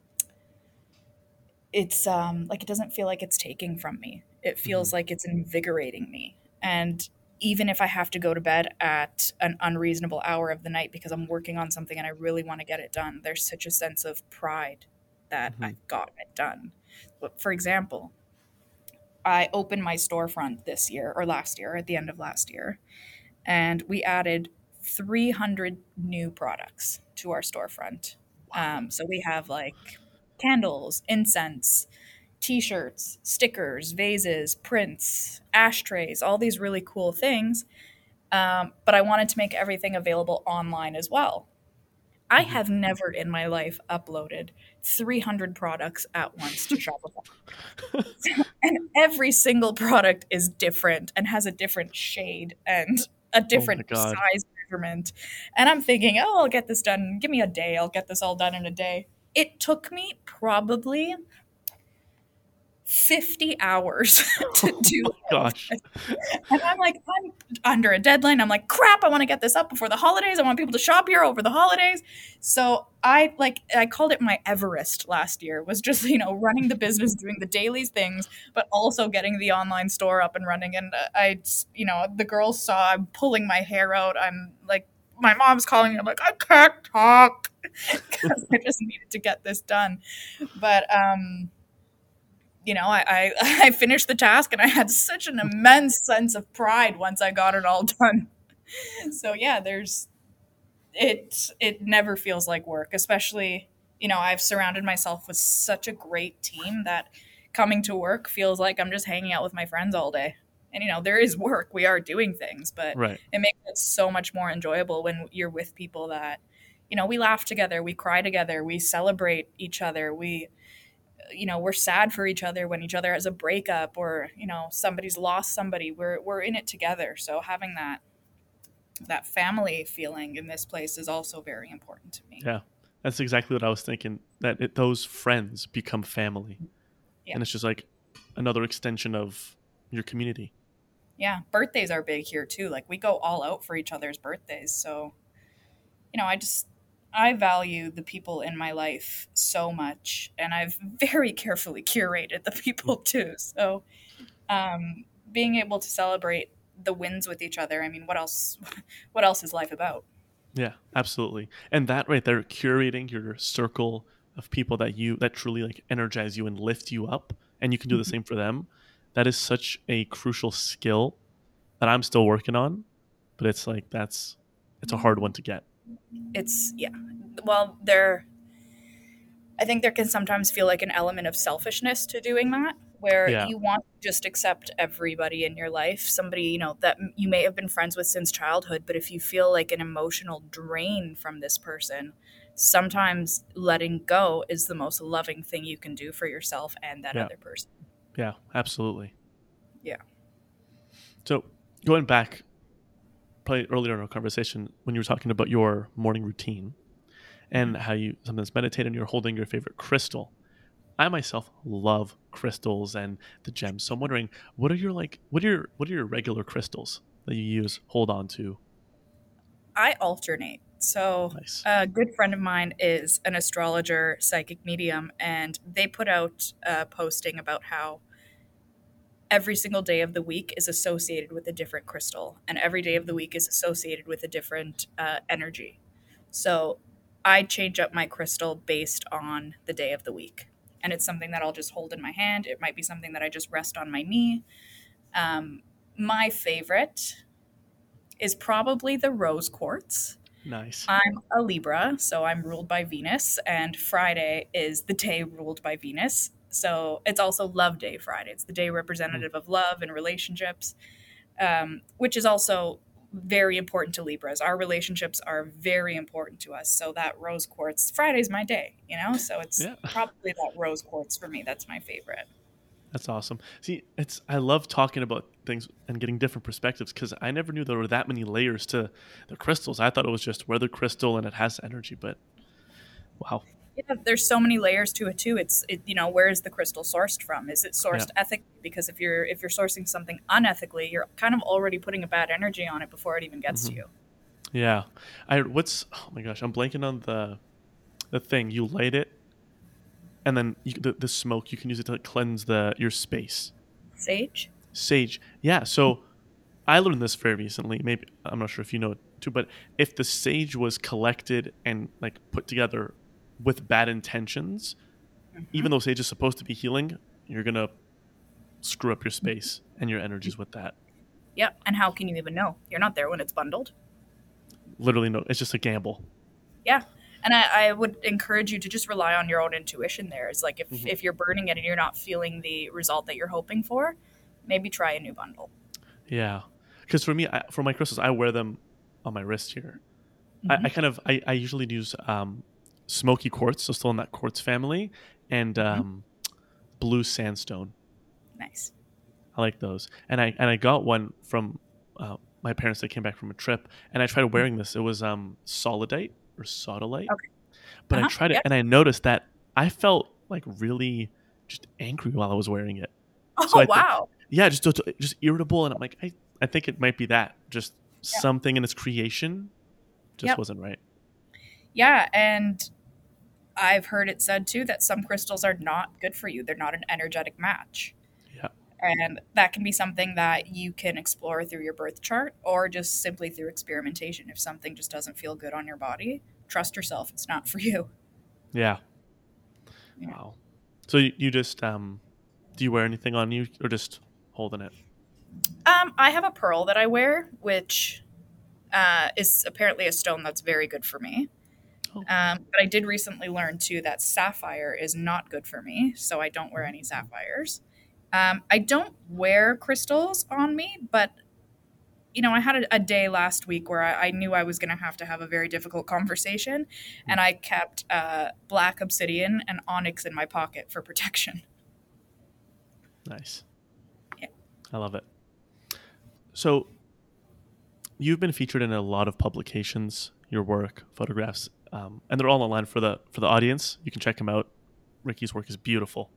it's, um, like, it doesn't feel like it's taking from me. It Hmm. feels like it's invigorating me. And even if I have to go to bed at an unreasonable hour of the night because I'm working on something and I really want to get it done, there's such a sense of pride that Hmm. I've gotten it done. But for example, I opened my storefront this year or last year at the end of last year, and we added three hundred new products to our storefront. Um, so we have like candles, incense, t-shirts, stickers, vases, prints, ashtrays, all these really cool things. Um, but I wanted to make everything available online as well. I Hmm. have never in my life uploaded three hundred products at once to Shopify. And every single product is different and has a different shade and a Oh my different God. size measurement. And I'm thinking, oh, I'll get this done. Give me a day. I'll get this all done in a day. It took me probably fifty hours to Oh do my all of gosh. this. And I'm like, I'm under a deadline. I'm like, crap, I want to get this up before the holidays. I want people to shop here over the holidays. So I like I called it my Everest last year, was just, you know, running the business, doing the daily things, but also getting the online store up and running. And uh, I, you know, the girls saw I'm pulling my hair out. I'm like my mom's calling me. I'm like, I can't talk because I just needed to get this done. But um, you know, I, I I finished the task and I had such an immense sense of pride once I got it all done. So yeah, there's it it never feels like work, especially, you know, I've surrounded myself with such a great team that coming to work feels like I'm just hanging out with my friends all day. And you know, there is work, we are doing things, but Right. it makes it so much more enjoyable when you're with people that, you know, we laugh together, we cry together, we celebrate each other, we, you know, we're sad for each other when each other has a breakup, or you know, somebody's lost somebody, we're we're in it together. So having that that family feeling in this place is also very important to me. Yeah. That's exactly what I was thinking. That it, those friends become family, Yeah. and it's just like another extension of your community. Yeah. Birthdays are big here too. Like we go all out for each other's birthdays. So, you know, I just, I value the people in my life so much. And I've very carefully curated the people too. So, um, being able to celebrate the wins with each other, I mean, what else, what else is life about? Yeah, absolutely. And that right there, curating your circle of people that you that truly like energize you and lift you up, and you can do the same for them. That is such a crucial skill that I'm still working on, but it's like that's it's a hard one to get. It's, yeah. Well, there, I think there can sometimes feel like an element of selfishness to doing that, where Yeah, you want to just accept everybody in your life, somebody, you know, that you may have been friends with since childhood, but if you feel like an emotional drain from this person, sometimes letting go is the most loving thing you can do for yourself and that yeah, other person. yeah, absolutely. Yeah. So going back, probably earlier in our conversation when you were talking about your morning routine and Mhm. how you sometimes meditate and you're holding your favorite crystal. I myself love crystals and the gems. So I'm wondering, what are your like what are your what are your regular crystals that you use, hold on to? I alternate. So, Nice. a good friend of mine is an astrologer, psychic medium, and they put out a posting about how every single day of the week is associated with a different crystal, and every day of the week is associated with a different uh, energy. So I change up my crystal based on the day of the week. And it's something that I'll just hold in my hand. It might be something that I just rest on my knee. Um, my favorite is probably the rose quartz. Nice. I'm a Libra, so I'm ruled by Venus, and Friday is the day ruled by Venus. So it's also Love Day Friday. It's the day Mm. representative of love and relationships, um, which is also very important to Libras. Our relationships are very important to us. So that rose quartz, Friday's my day, you know? So it's Yeah. probably that rose quartz for me. That's my favorite. That's awesome. See, it's I love talking about things and getting different perspectives because I never knew there were that many layers to the crystals. I thought it was just wear the crystal and it has energy, but wow. Yeah, there's so many layers to it too. It's it, you know, where is the crystal sourced from? Is it Yeah. sourced ethically? Because if you're if you're sourcing something unethically, you're kind of already putting a bad energy on it before it even gets to Hmm. you. Yeah. I what's oh my gosh, I'm blanking on the the thing. You light it and then you, the, the smoke you can use it to cleanse the your space. Sage? Sage. Yeah, so I learned this very recently. Maybe I'm not sure if you know it too, but if the sage was collected and like put together with bad intentions, Hmm. even though sage is supposed to be healing, you're gonna screw up your space and your energies with that. Yep. And how can you even know? You're not there when it's bundled. Literally, no, it's just a gamble. Yeah. And I, I would encourage you to just rely on your own intuition there. It's like if, Hmm. if you're burning it and you're not feeling the result that you're hoping for, maybe try a new bundle. Yeah, because for me, I, for my crystals, I wear them on my wrist here. I, I Hmm. kind of, I, I usually use um, smoky quartz, so still in that quartz family, and Hmm. um, blue sandstone. Nice. I like those. And I and I got one from uh, my parents that came back from a trip, and I tried wearing this. It was um solidite or sodalite, Okay. but I Uh-huh. tried it Yep. and I noticed that I felt like really just angry while I was wearing it. So Oh, I think wow. yeah, just just irritable, and I'm like I I think it might be that just Yeah. something in its creation just Yep. wasn't right. Yeah. And I've heard it said too that some crystals are not good for you. They're not an energetic match. Yeah. And that can be something that you can explore through your birth chart or just simply through experimentation. If something just doesn't feel good on your body, trust yourself. It's not for you. Yeah. Yeah. Wow. So you, you just um, do you wear anything on you or just holding it? Um, I have a pearl that I wear, which uh, is apparently a stone that's very good for me. Oh. Um, but I did recently learn too that sapphire is not good for me, so I don't wear any sapphires. Um, I don't wear crystals on me, but you know, I had a, a day last week where I, I knew I was going to have to have a very difficult conversation, and I kept uh, black obsidian and onyx in my pocket for protection. Nice. Yeah. I love it. So you've been featured in a lot of publications, your work, photographs, um, and they're all online for the for the audience. You can check them out. Ricky's work is beautiful.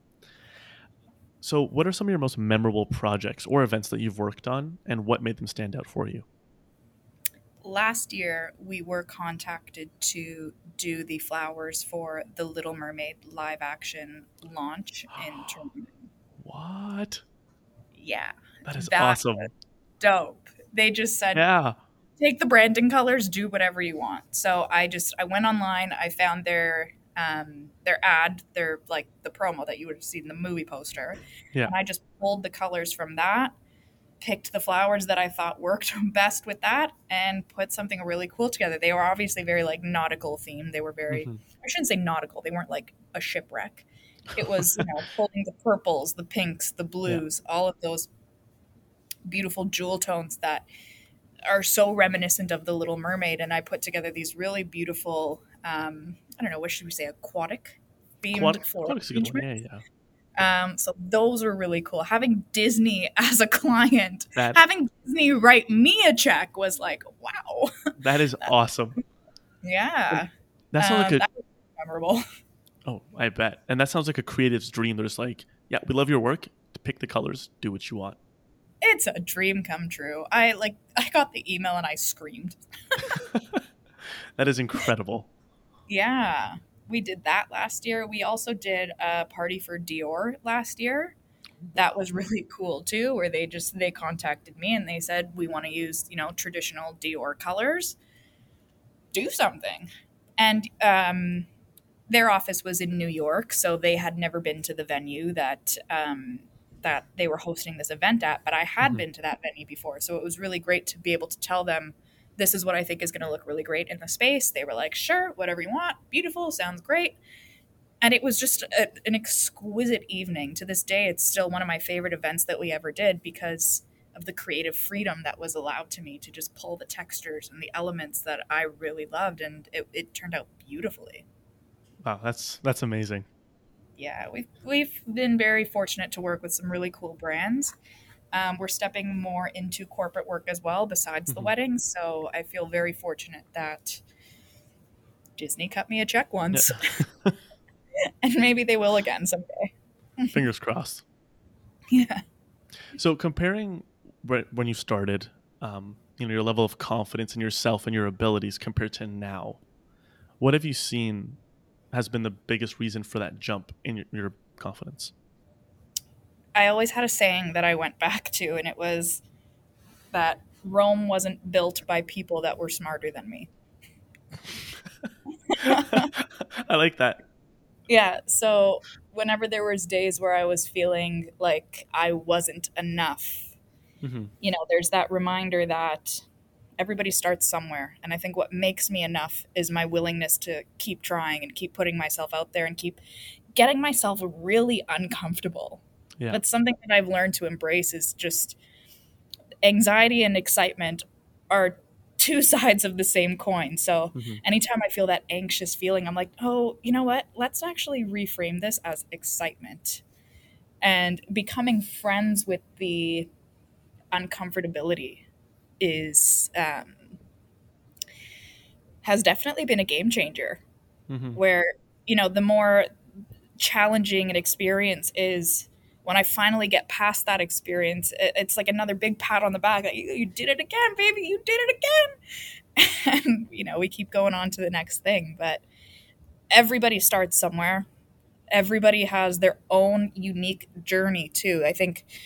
So what are some of your most memorable projects or events that you've worked on, and what made them stand out for you? Last year, we were contacted to do the flowers for the Little Mermaid live action launch in Toronto. What? Yeah, That is that was awesome. dope. They just said, Yeah. take the branding colors, do whatever you want. So I just I went online, I found their um their ad, their like the promo that you would have seen in the movie poster, Yeah. and I just pulled the colors from that, picked the flowers that I thought worked best with that, and put something really cool together. They were obviously very like nautical themed. They were very Hmm. I shouldn't say nautical. They weren't like a shipwreck. It was, you know, pulling the purples, the pinks, the Yeah. blues, all of those beautiful jewel tones that are so reminiscent of the Little Mermaid, and I put together these really beautiful, um, I don't know, what should we say, aquatic themed Aquatic, floral aquatic's a good one. Yeah, arrangements. yeah. Um, so those were really cool. Having Disney as a client, That having Disney write me a check was like, wow, that is awesome. yeah, That sounds like um, a that was memorable. oh, I bet. And that sounds like a creative's dream. They're just like, yeah, we love your work. Pick the colors, do what you want. It's a dream come true. I like, I got the email and I screamed. That is incredible. Yeah, we did that last year. We also did a party for Dior last year. That was really cool too, where they just they contacted me and they said we want to use, you know, traditional Dior colors. Do something. And um their office was in New York, so they had never been to the venue that um that they were hosting this event at, but I had Hmm. been to that venue before. So it was really great to be able to tell them this is what I think is going to look really great in the space. They were like, "Sure, whatever you want. Beautiful, sounds great." And it was just a, an exquisite evening. To this day, it's still one of my favorite events that we ever did because of the creative freedom that was allowed to me to just pull the textures and the elements that I really loved, and it, it turned out beautifully. Wow, that's that's amazing. Yeah, we've we've been very fortunate to work with some really cool brands. Um, we're stepping more into corporate work as well, besides the Hmm. weddings. So I feel very fortunate that Disney cut me a check once, Yeah. and maybe they will again someday. Fingers crossed. Yeah. So comparing wh- when you started, um, you know, your level of confidence in yourself and your abilities compared to now, what have you seen has been the biggest reason for that jump in your, your confidence? I always had a saying that I went back to, and it was that Rome wasn't built by people that were smarter than me. I like that. Yeah, so whenever there was days where I was feeling like I wasn't enough, Hmm. you know, there's that reminder that everybody starts somewhere. And I think what makes me enough is my willingness to keep trying and keep putting myself out there and keep getting myself really uncomfortable. Yeah. But something that I've learned to embrace is just anxiety and excitement are two sides of the same coin. So Hmm. anytime I feel that anxious feeling, I'm like, oh, you know what? Let's actually reframe this as excitement. And becoming friends with the uncomfortability is um, has definitely been a game changer. Hmm. Where, you know, the more challenging an experience is, when I finally get past that experience, it's like another big pat on the back. Like, you, you did it again, baby. You did it again. And, you know, we keep going on to the next thing. But everybody starts somewhere. Everybody has their own unique journey, too. I think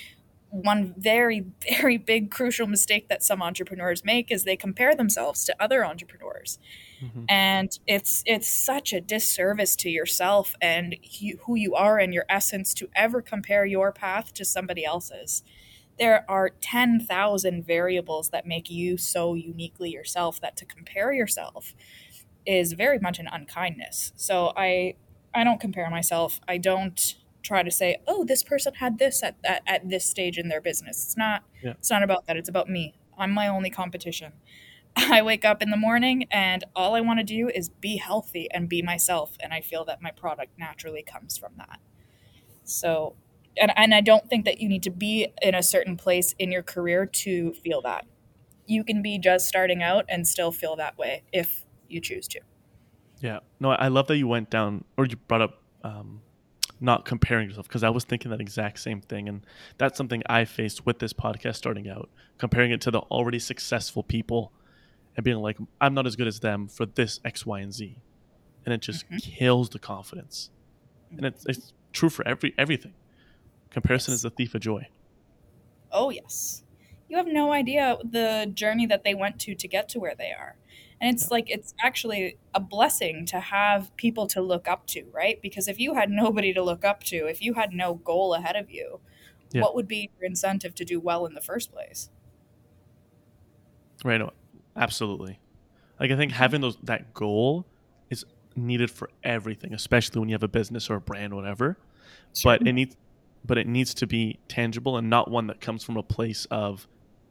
one very, very big crucial mistake that some entrepreneurs make is they compare themselves to other entrepreneurs. Mm-hmm. And it's it's such a disservice to yourself and you, who you are and your essence to ever compare your path to somebody else's. There are ten thousand variables that make you so uniquely yourself that to compare yourself is very much an unkindness. So I I don't compare myself. I don't try to say, "Oh, this person had this at, at at this stage in their business." It's not Yeah. it's not about that. It's about me. I'm my only competition. I wake up in the morning and all I want to do is be healthy and be myself, and I feel that my product naturally comes from that. So and and I don't think that you need to be in a certain place in your career to feel that. You can be just starting out and still feel that way if you choose to. Yeah. No, I love that you went down or you brought up um, not comparing yourself because I was thinking that exact same thing. And that's something I faced with this podcast starting out, comparing it to the already successful people and being like, I'm not as good as them for this X, Y, and Z. And it just Mhm. kills the confidence. And it's, it's true for every everything. Comparison is Yes. the thief of joy. Oh, yes. You have no idea the journey that they went to to get to where they are. And Yeah. it's like, it's actually a blessing to have people to look up to, right? Because if you had nobody to look up to, if you had no goal ahead of you, Yeah. what would be your incentive to do well in the first place? Right. No, absolutely. Like I think Mhm. having those that goal is needed for everything, especially when you have a business or a brand or whatever. But it Certainly. needs but it needs to be tangible and not one that comes from a place of,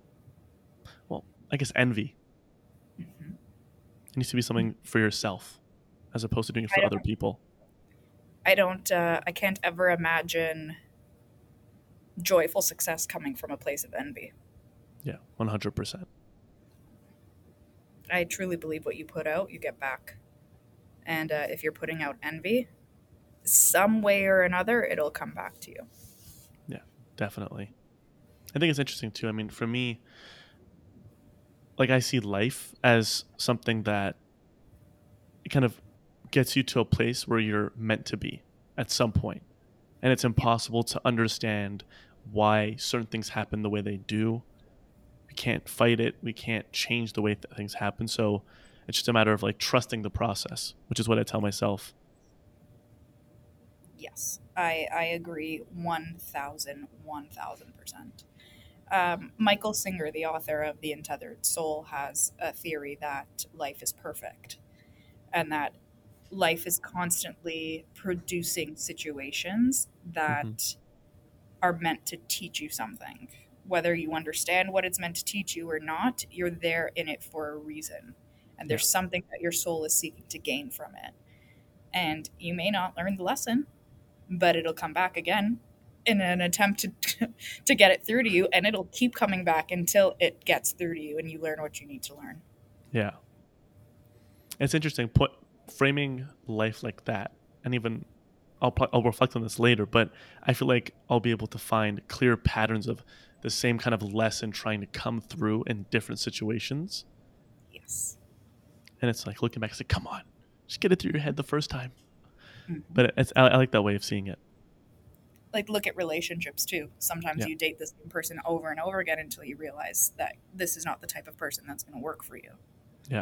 well, I guess envy. Mhm. It needs to be something for yourself as opposed to doing it I for other don't, people. I don't, uh, I can't ever imagine joyful success coming from a place of envy. Yeah, one hundred percent. I truly believe what you put out, you get back. And uh, if you're putting out envy, some way or another, it'll come back to you. Yeah, definitely. I think it's interesting too. I mean, for me, like I see life as something that it kind of gets you to a place where you're meant to be at some point. And it's Yeah. impossible to understand why certain things happen the way they do. We can't fight it. We can't change the way that things happen. So it's just a matter of like trusting the process, which is what I tell myself. Yes, I, I agree one thousand, one thousand percent. Um, Michael Singer, the author of The Untethered Soul, has a theory that life is perfect and that life is constantly producing situations Hmm. that are meant to teach you something. Whether you understand what it's meant to teach you or not, you're there in it for a reason. And Yeah. there's something that your soul is seeking to gain from it. And you may not learn the lesson, but it'll come back again in an attempt to to get it through to you, and it'll keep coming back until it gets through to you and you learn what you need to learn. Yeah. It's interesting put framing life like that. And even I'll pro- I'll reflect on this later, but I feel like I'll be able to find clear patterns of the same kind of lesson trying to come through in different situations. Yes. And it's like looking back, it's like, come on, just get it through your head the first time. Hmm. But it's I, I like that way of seeing it. Like, look at relationships too. Sometimes Yeah. you date the same person over and over again until you realize that this is not the type of person that's going to work for you. Yeah.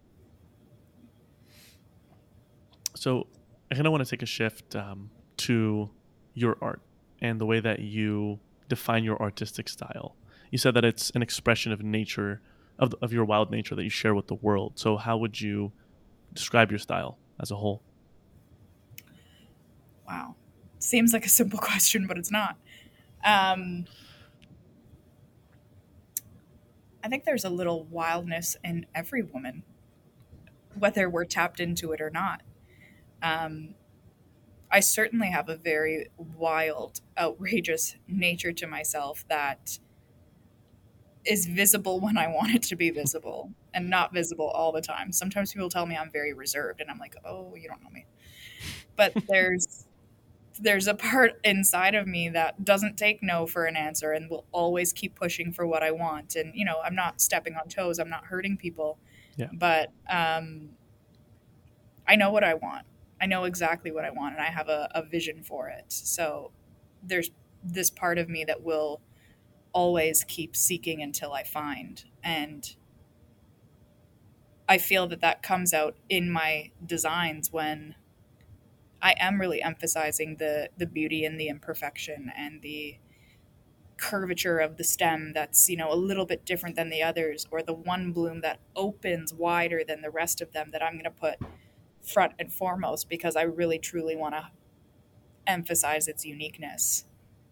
So I kind of want to take a shift um, to your art and the way that you define your artistic style. You said that it's an expression of nature, of, of your wild nature that you share with the world. So how would you describe your style as a whole? Wow. Seems like a simple question, but it's not. Um, I think there's a little wildness in every woman, whether we're tapped into it or not. Um, I certainly have a very wild, outrageous nature to myself that is visible when I want it to be visible and not visible all the time. Sometimes people tell me I'm very reserved and I'm like, "Oh, you don't know me." But there's there's a part inside of me that doesn't take no for an answer and will always keep pushing for what I want. And you know, I'm not stepping on toes, I'm not hurting people, Yeah. but um I know what I want. I know exactly what I want and I have a, a vision for it. So there's this part of me that will always keep seeking until I find. And I feel that that comes out in my designs when I am really emphasizing the the beauty and the imperfection and the curvature of the stem that's, you know, a little bit different than the others, or the one bloom that opens wider than the rest of them that I'm going to put front and foremost because I really truly want to emphasize its uniqueness.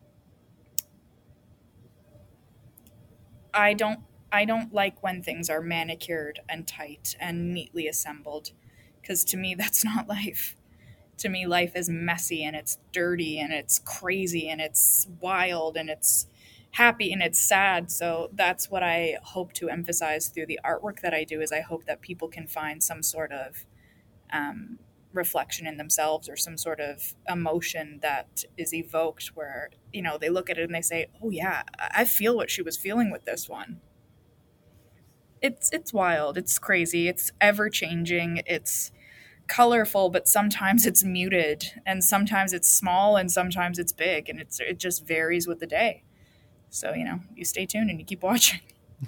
I don't I don't like when things are manicured and tight and neatly assembled, because to me that's not life. To me, life is messy and it's dirty and it's crazy and it's wild and it's happy and it's sad. So that's what I hope to emphasize through the artwork that I do, is I hope that people can find some sort of um, reflection in themselves or some sort of emotion that is evoked where, you know, they look at it and they say, oh yeah, I feel what she was feeling with this one. It's it's wild, it's crazy, it's ever changing, it's colorful, but sometimes it's muted and sometimes it's small and sometimes it's big, and it's it just varies with the day. So, you know, you stay tuned and you keep watching.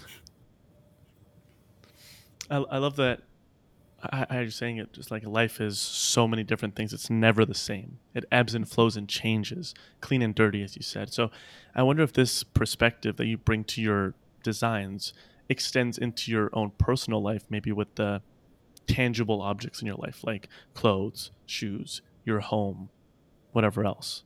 I, I love that. I, I was saying it just like life is so many different things. It's never the same. It ebbs and flows and changes, clean and dirty, as you said. So I wonder if this perspective that you bring to your designs extends into your own personal life, maybe with the tangible objects in your life, like clothes, shoes, your home, whatever else.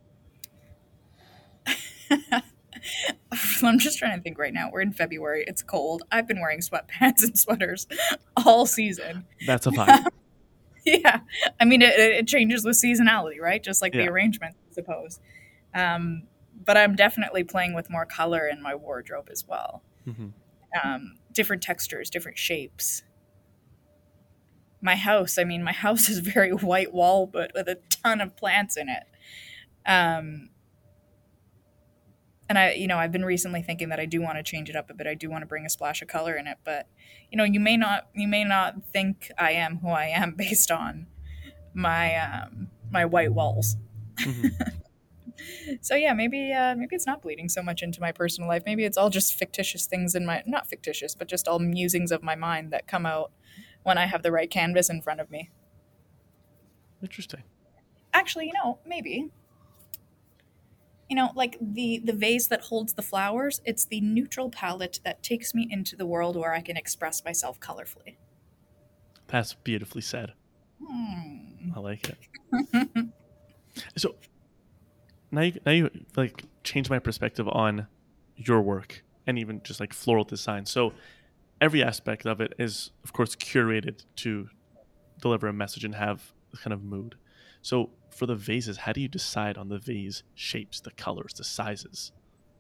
I'm just trying to think right now. We're in February. It's cold. I've been wearing sweatpants and sweaters all season. That's a vibe. Yeah. I mean, it, it changes with seasonality, right? Just like Yeah. the arrangement, I suppose. Um, but I'm definitely playing with more color in my wardrobe as well. Mm-hmm. Um, different textures, different shapes. My house, I mean, my house is very white wall, but with a ton of plants in it. Um, and I, you know, I've been recently thinking that I do want to change it up a bit. I do want to bring a splash of color in it, but you know, you may not, you may not think I am who I am based on my um, my white walls. Mm-hmm. So yeah, maybe uh, maybe it's not bleeding so much into my personal life. Maybe it's all just fictitious things in my, not fictitious, but just all musings of my mind that come out when I have the right canvas in front of me. Interesting. Actually, you know, maybe. You know, like the the vase that holds the flowers, it's the neutral palette that takes me into the world where I can express myself colorfully. That's beautifully said. Hmm. I like it. So now you now you like change my perspective on your work and even just like floral design. So every aspect of it is, of course, curated to deliver a message and have a kind of mood. So for the vases, how do you decide on the vase shapes, the colors, the sizes?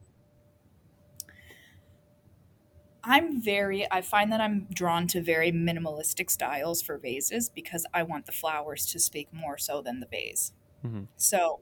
I'm very, I find that I'm drawn to very minimalistic styles for vases because I want the flowers to speak more so than the vase. Mm-hmm. So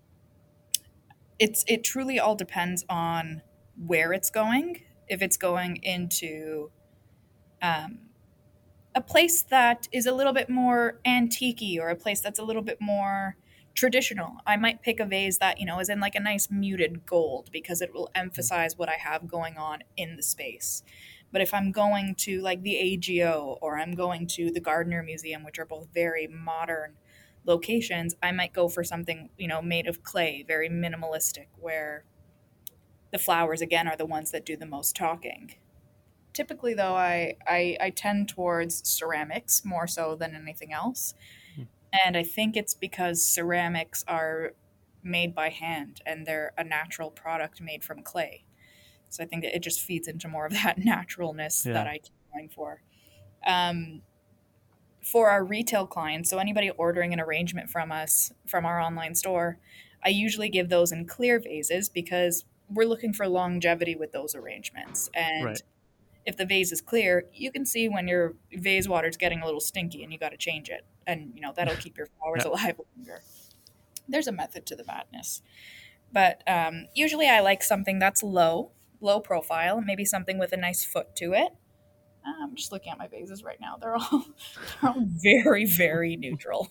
it's it truly all depends on where it's going. If it's going into um, a place that is a little bit more antique-y or a place that's a little bit more traditional, I might pick a vase that, you know, is in like a nice muted gold because it will emphasize what I have going on in the space. But if I'm going to like the A G O or I'm going to the Gardner Museum, which are both very modern locations, I might go for something, you know, made of clay, very minimalistic, where the flowers again are the ones that do the most talking. Typically, though, I, I I tend towards ceramics more so than anything else, and I think it's because ceramics are made by hand and they're a natural product made from clay. So I think that it just feeds into more of that naturalness Yeah. that I keep going for. Um, for our retail clients, so anybody ordering an arrangement from us from our online store, I usually give those in clear vases because we're looking for longevity with those arrangements. And Right. if the vase is clear, you can see when your vase water is getting a little stinky and you got to change it. And, you know, that'll keep your flowers Yeah. alive longer. There's a method to the madness. But um, usually I like something that's low, low profile, maybe something with a nice foot to it. I'm just looking at my vases right now. They're all, they're all very, very neutral.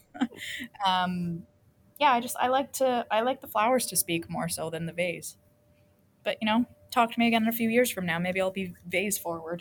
um, yeah, I just I like to I like the flowers to speak more so than the vase. But, you know, talk to me again in a few years from now. Maybe I'll be vase forward.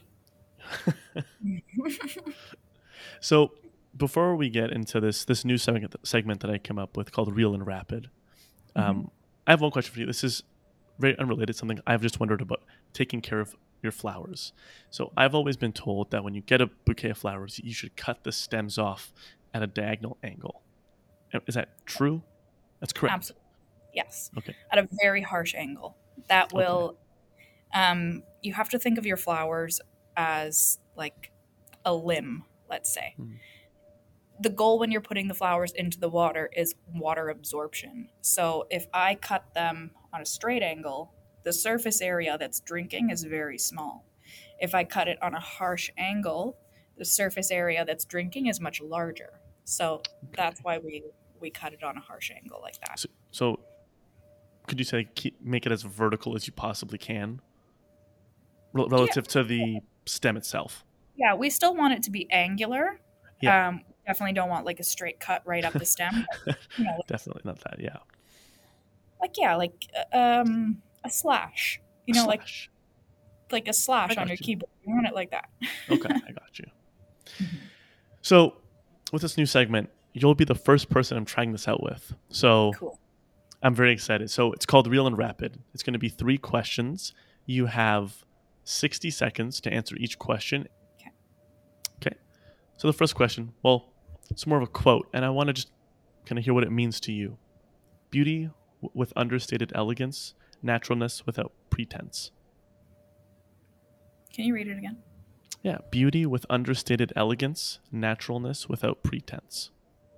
So before we get into this this new segment, segment that I came up with called Real and Rapid, Mm-hmm. um, I have one question for you. This is very unrelated, something I've just wondered about taking care of your flowers. So I've always been told that when you get a bouquet of flowers, you should cut the stems off at a diagonal angle. Is that true? That's correct. Absolutely. Yes. Okay. At a very harsh angle. That Okay. will, um, you have to think of your flowers as like a limb, let's say. Mm. The goal when you're putting the flowers into the water is water absorption. So if I cut them on a straight angle, the surface area that's drinking is very small. If I cut it on a harsh angle, the surface area that's drinking is much larger. So that's Okay. why we we cut it on a harsh angle like that. So, so could you say keep, make it as vertical as you possibly can rel- Yeah, relative to the stem itself? yeah, we still want it to be angular. Yeah. Um, definitely don't want like a straight cut right up the stem. But, you know, Definitely not that. Yeah. like yeah, like uh, um a slash. You A know, like slash. like a I slash on your got you. keyboard. You want it like that. Okay, I got you. So, with this new segment, you'll be the first person I'm trying this out with. So, Cool. I'm very excited. So, it's called Real and Rapid. It's going to be three questions. You have sixty seconds to answer each question. Okay. Okay. So, the first question, well, it's more of a quote, and I want to just kind of hear what it means to you. Beauty w- with understated elegance, naturalness without pretense. Can you read it again? Yeah, beauty with understated elegance, naturalness without pretense.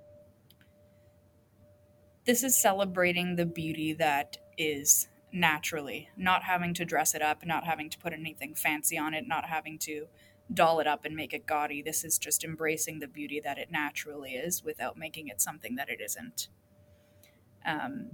This is celebrating the beauty that is naturally, not having to dress it up, not having to put anything fancy on it, not having to doll it up and make it gaudy. This is just embracing the beauty that it naturally is without making it something that it isn't. Um,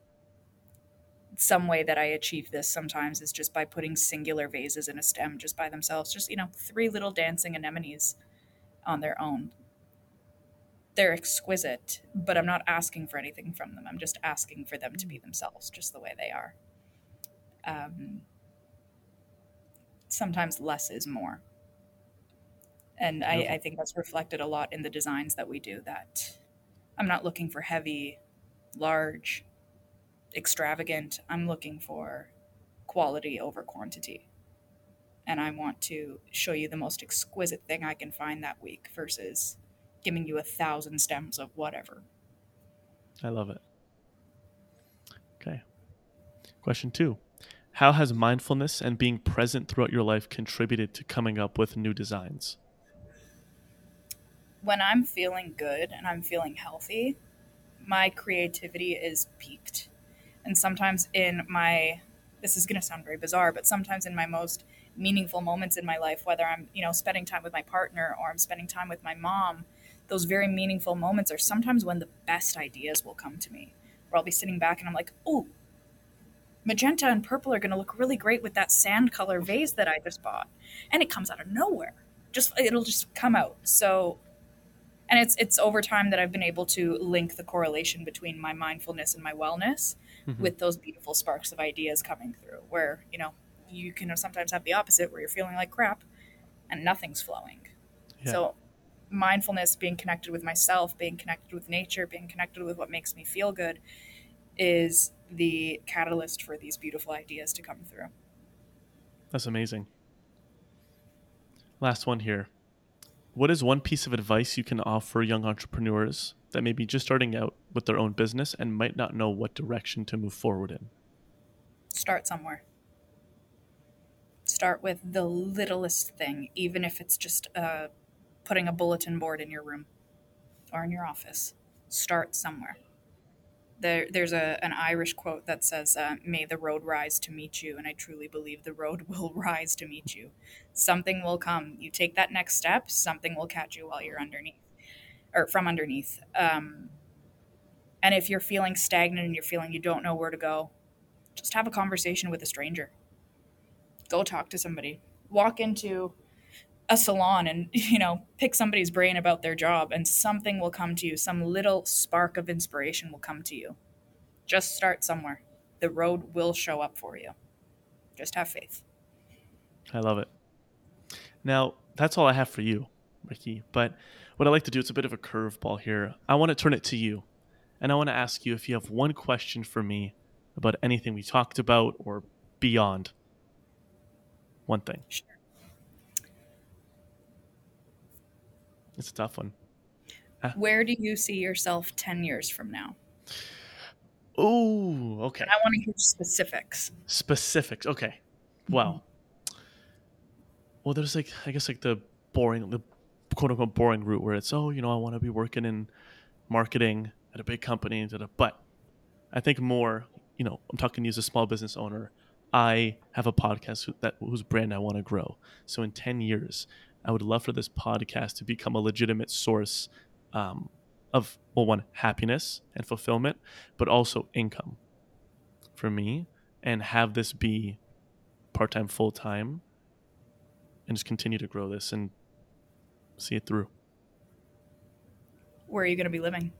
some way that I achieve this sometimes is just by putting singular vases in a stem just by themselves, just, you know, three little dancing anemones on their own. They're exquisite, but I'm not asking for anything from them. I'm just asking for them to be themselves, just the way they are. Um, sometimes less is more. And I, I think that's reflected a lot in the designs that we do, that I'm not looking for heavy, large, extravagant. I'm looking for quality over quantity. And I want to show you the most exquisite thing I can find that week versus giving you a thousand stems of whatever. I love it. Okay. Question two. How has mindfulness and being present throughout your life contributed to coming up with new designs? When I'm feeling good and I'm feeling healthy, my creativity is peaked. And sometimes in my, this is going to sound very bizarre, but sometimes in my most meaningful moments in my life, whether I'm, you know, spending time with my partner or I'm spending time with my mom, those very meaningful moments are sometimes when the best ideas will come to me. Where I'll be sitting back and I'm like, oh, magenta and purple are going to look really great with that sand color vase that I just bought. And it comes out of nowhere. Just it'll just come out. So and it's it's over time that I've been able to link the correlation between my mindfulness and my wellness Mm-hmm. with those beautiful sparks of ideas coming through, where, you know, you can sometimes have the opposite where you're feeling like crap and nothing's flowing. Yeah. So mindfulness, being connected with myself, being connected with nature, being connected with what makes me feel good is the catalyst for these beautiful ideas to come through. That's amazing. Last one here. What is one piece of advice you can offer young entrepreneurs that may be just starting out with their own business and might not know what direction to move forward in? Start somewhere. Start with the littlest thing, even if it's just uh, putting a bulletin board in your room or in your office. Start somewhere. There, there's a, an Irish quote that says, uh, may the road rise to meet you. And I truly believe the road will rise to meet you. Something will come. You take that next step, something will catch you while you're underneath or from underneath. Um, and if you're feeling stagnant and you're feeling you don't know where to go, just have a conversation with a stranger. Go talk to somebody. Walk into a salon and, you know, pick somebody's brain about their job, and something will come to you. Some little spark of inspiration will come to you. Just start somewhere. The road will show up for you. Just have faith. I love it. Now, that's all I have for you, Ricky. But what I like to do, it's a bit of a curveball here. I want to turn it to you. And I want to ask you if you have one question for me about anything we talked about or beyond. One thing. Sure. It's a tough one. Ah. Where do you see yourself ten years from now? Oh, okay. And I want to hear specifics. Specifics. Okay. Mm-hmm. Wow. Well, there's like, I guess like the boring, the quote unquote boring route where it's, oh, you know, I want to be working in marketing at a big company. But I think more, you know, I'm talking to you as a small business owner. I have a podcast that whose brand I want to grow. So in ten years, I would love for this podcast to become a legitimate source um, of, well, one, happiness and fulfillment, but also income for me, and have this be part-time, full-time, and just continue to grow this and see it through. Where are you going to be living?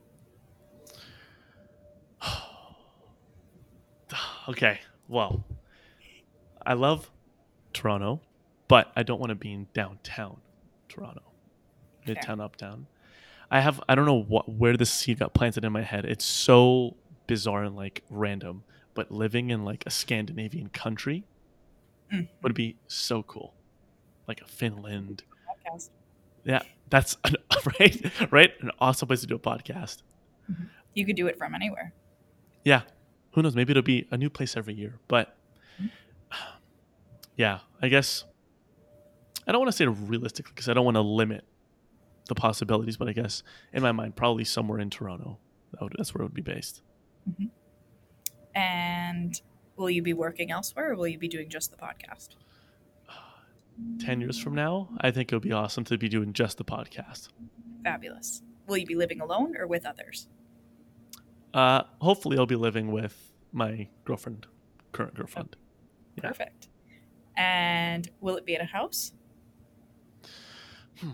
Okay, well, I love Toronto, but I don't want to be in downtown Toronto, Fair. Midtown, Uptown. I have, I don't know what where the seed got planted in my head. It's so bizarre and like random, but living in like a Scandinavian country mm. would be so cool. Like a Finland. Podcast. Yeah, that's an, right, right. An awesome place to do a podcast. Mm-hmm. You could do it from anywhere. Yeah, who knows? Maybe it'll be a new place every year. But mm-hmm. yeah, I guess I don't want to say realistically because I don't want to limit the possibilities. But I guess in my mind, probably somewhere in Toronto. That would, that's where it would be based. Mm-hmm. And will you be working elsewhere, or will you be doing just the podcast? ten years from now, I think it would be awesome to be doing just the podcast. Fabulous. Will you be living alone or with others? Uh, hopefully I'll be living with my girlfriend, current girlfriend. Oh, perfect. Yeah. And will it be in a house? Hmm.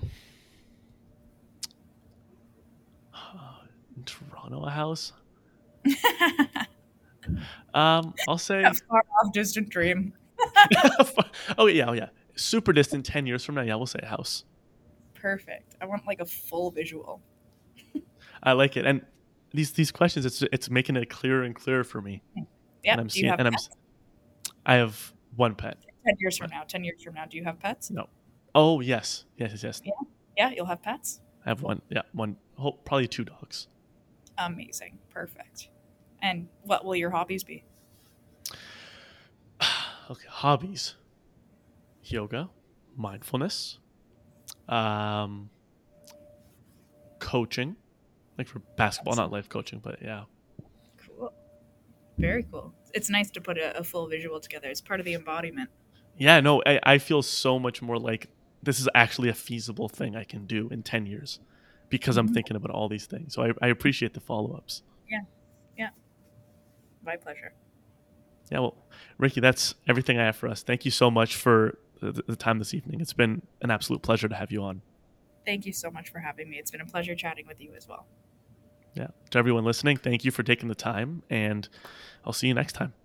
Uh, in Toronto, a house? um, I'll say... A far off distant dream. oh, yeah, oh, yeah. Super distant, ten years from now, yeah, we'll say a house. Perfect. I want like a full visual. I like it. And these these questions, it's it's making it clearer and clearer for me. Yeah. And I'm do seeing, you have and pets? I'm, I have one pet. Ten years from now. Ten years from now, do you have pets? No. Oh yes, yes, yes, yes. Yeah, yeah. You'll have pets. I have one. Yeah, one. Oh, probably two dogs. Amazing. Perfect. And what will your hobbies be? Okay, hobbies. Yoga, mindfulness, um, coaching, like for basketball, Absolutely. Not life coaching, but yeah. Cool. Very cool. It's nice to put a, a full visual together. It's part of the embodiment. Yeah, no, I, I feel so much more like this is actually a feasible thing I can do in ten years because mm-hmm. I'm thinking about all these things. So I, I appreciate the follow-ups. Yeah, yeah. My pleasure. Yeah, well, Ricky, that's everything I have for us. Thank you so much for the, the time this evening. It's been an absolute pleasure to have you on. Thank you so much for having me. It's been a pleasure chatting with you as well. Yeah. To everyone listening, thank you for taking the time, and I'll see you next time.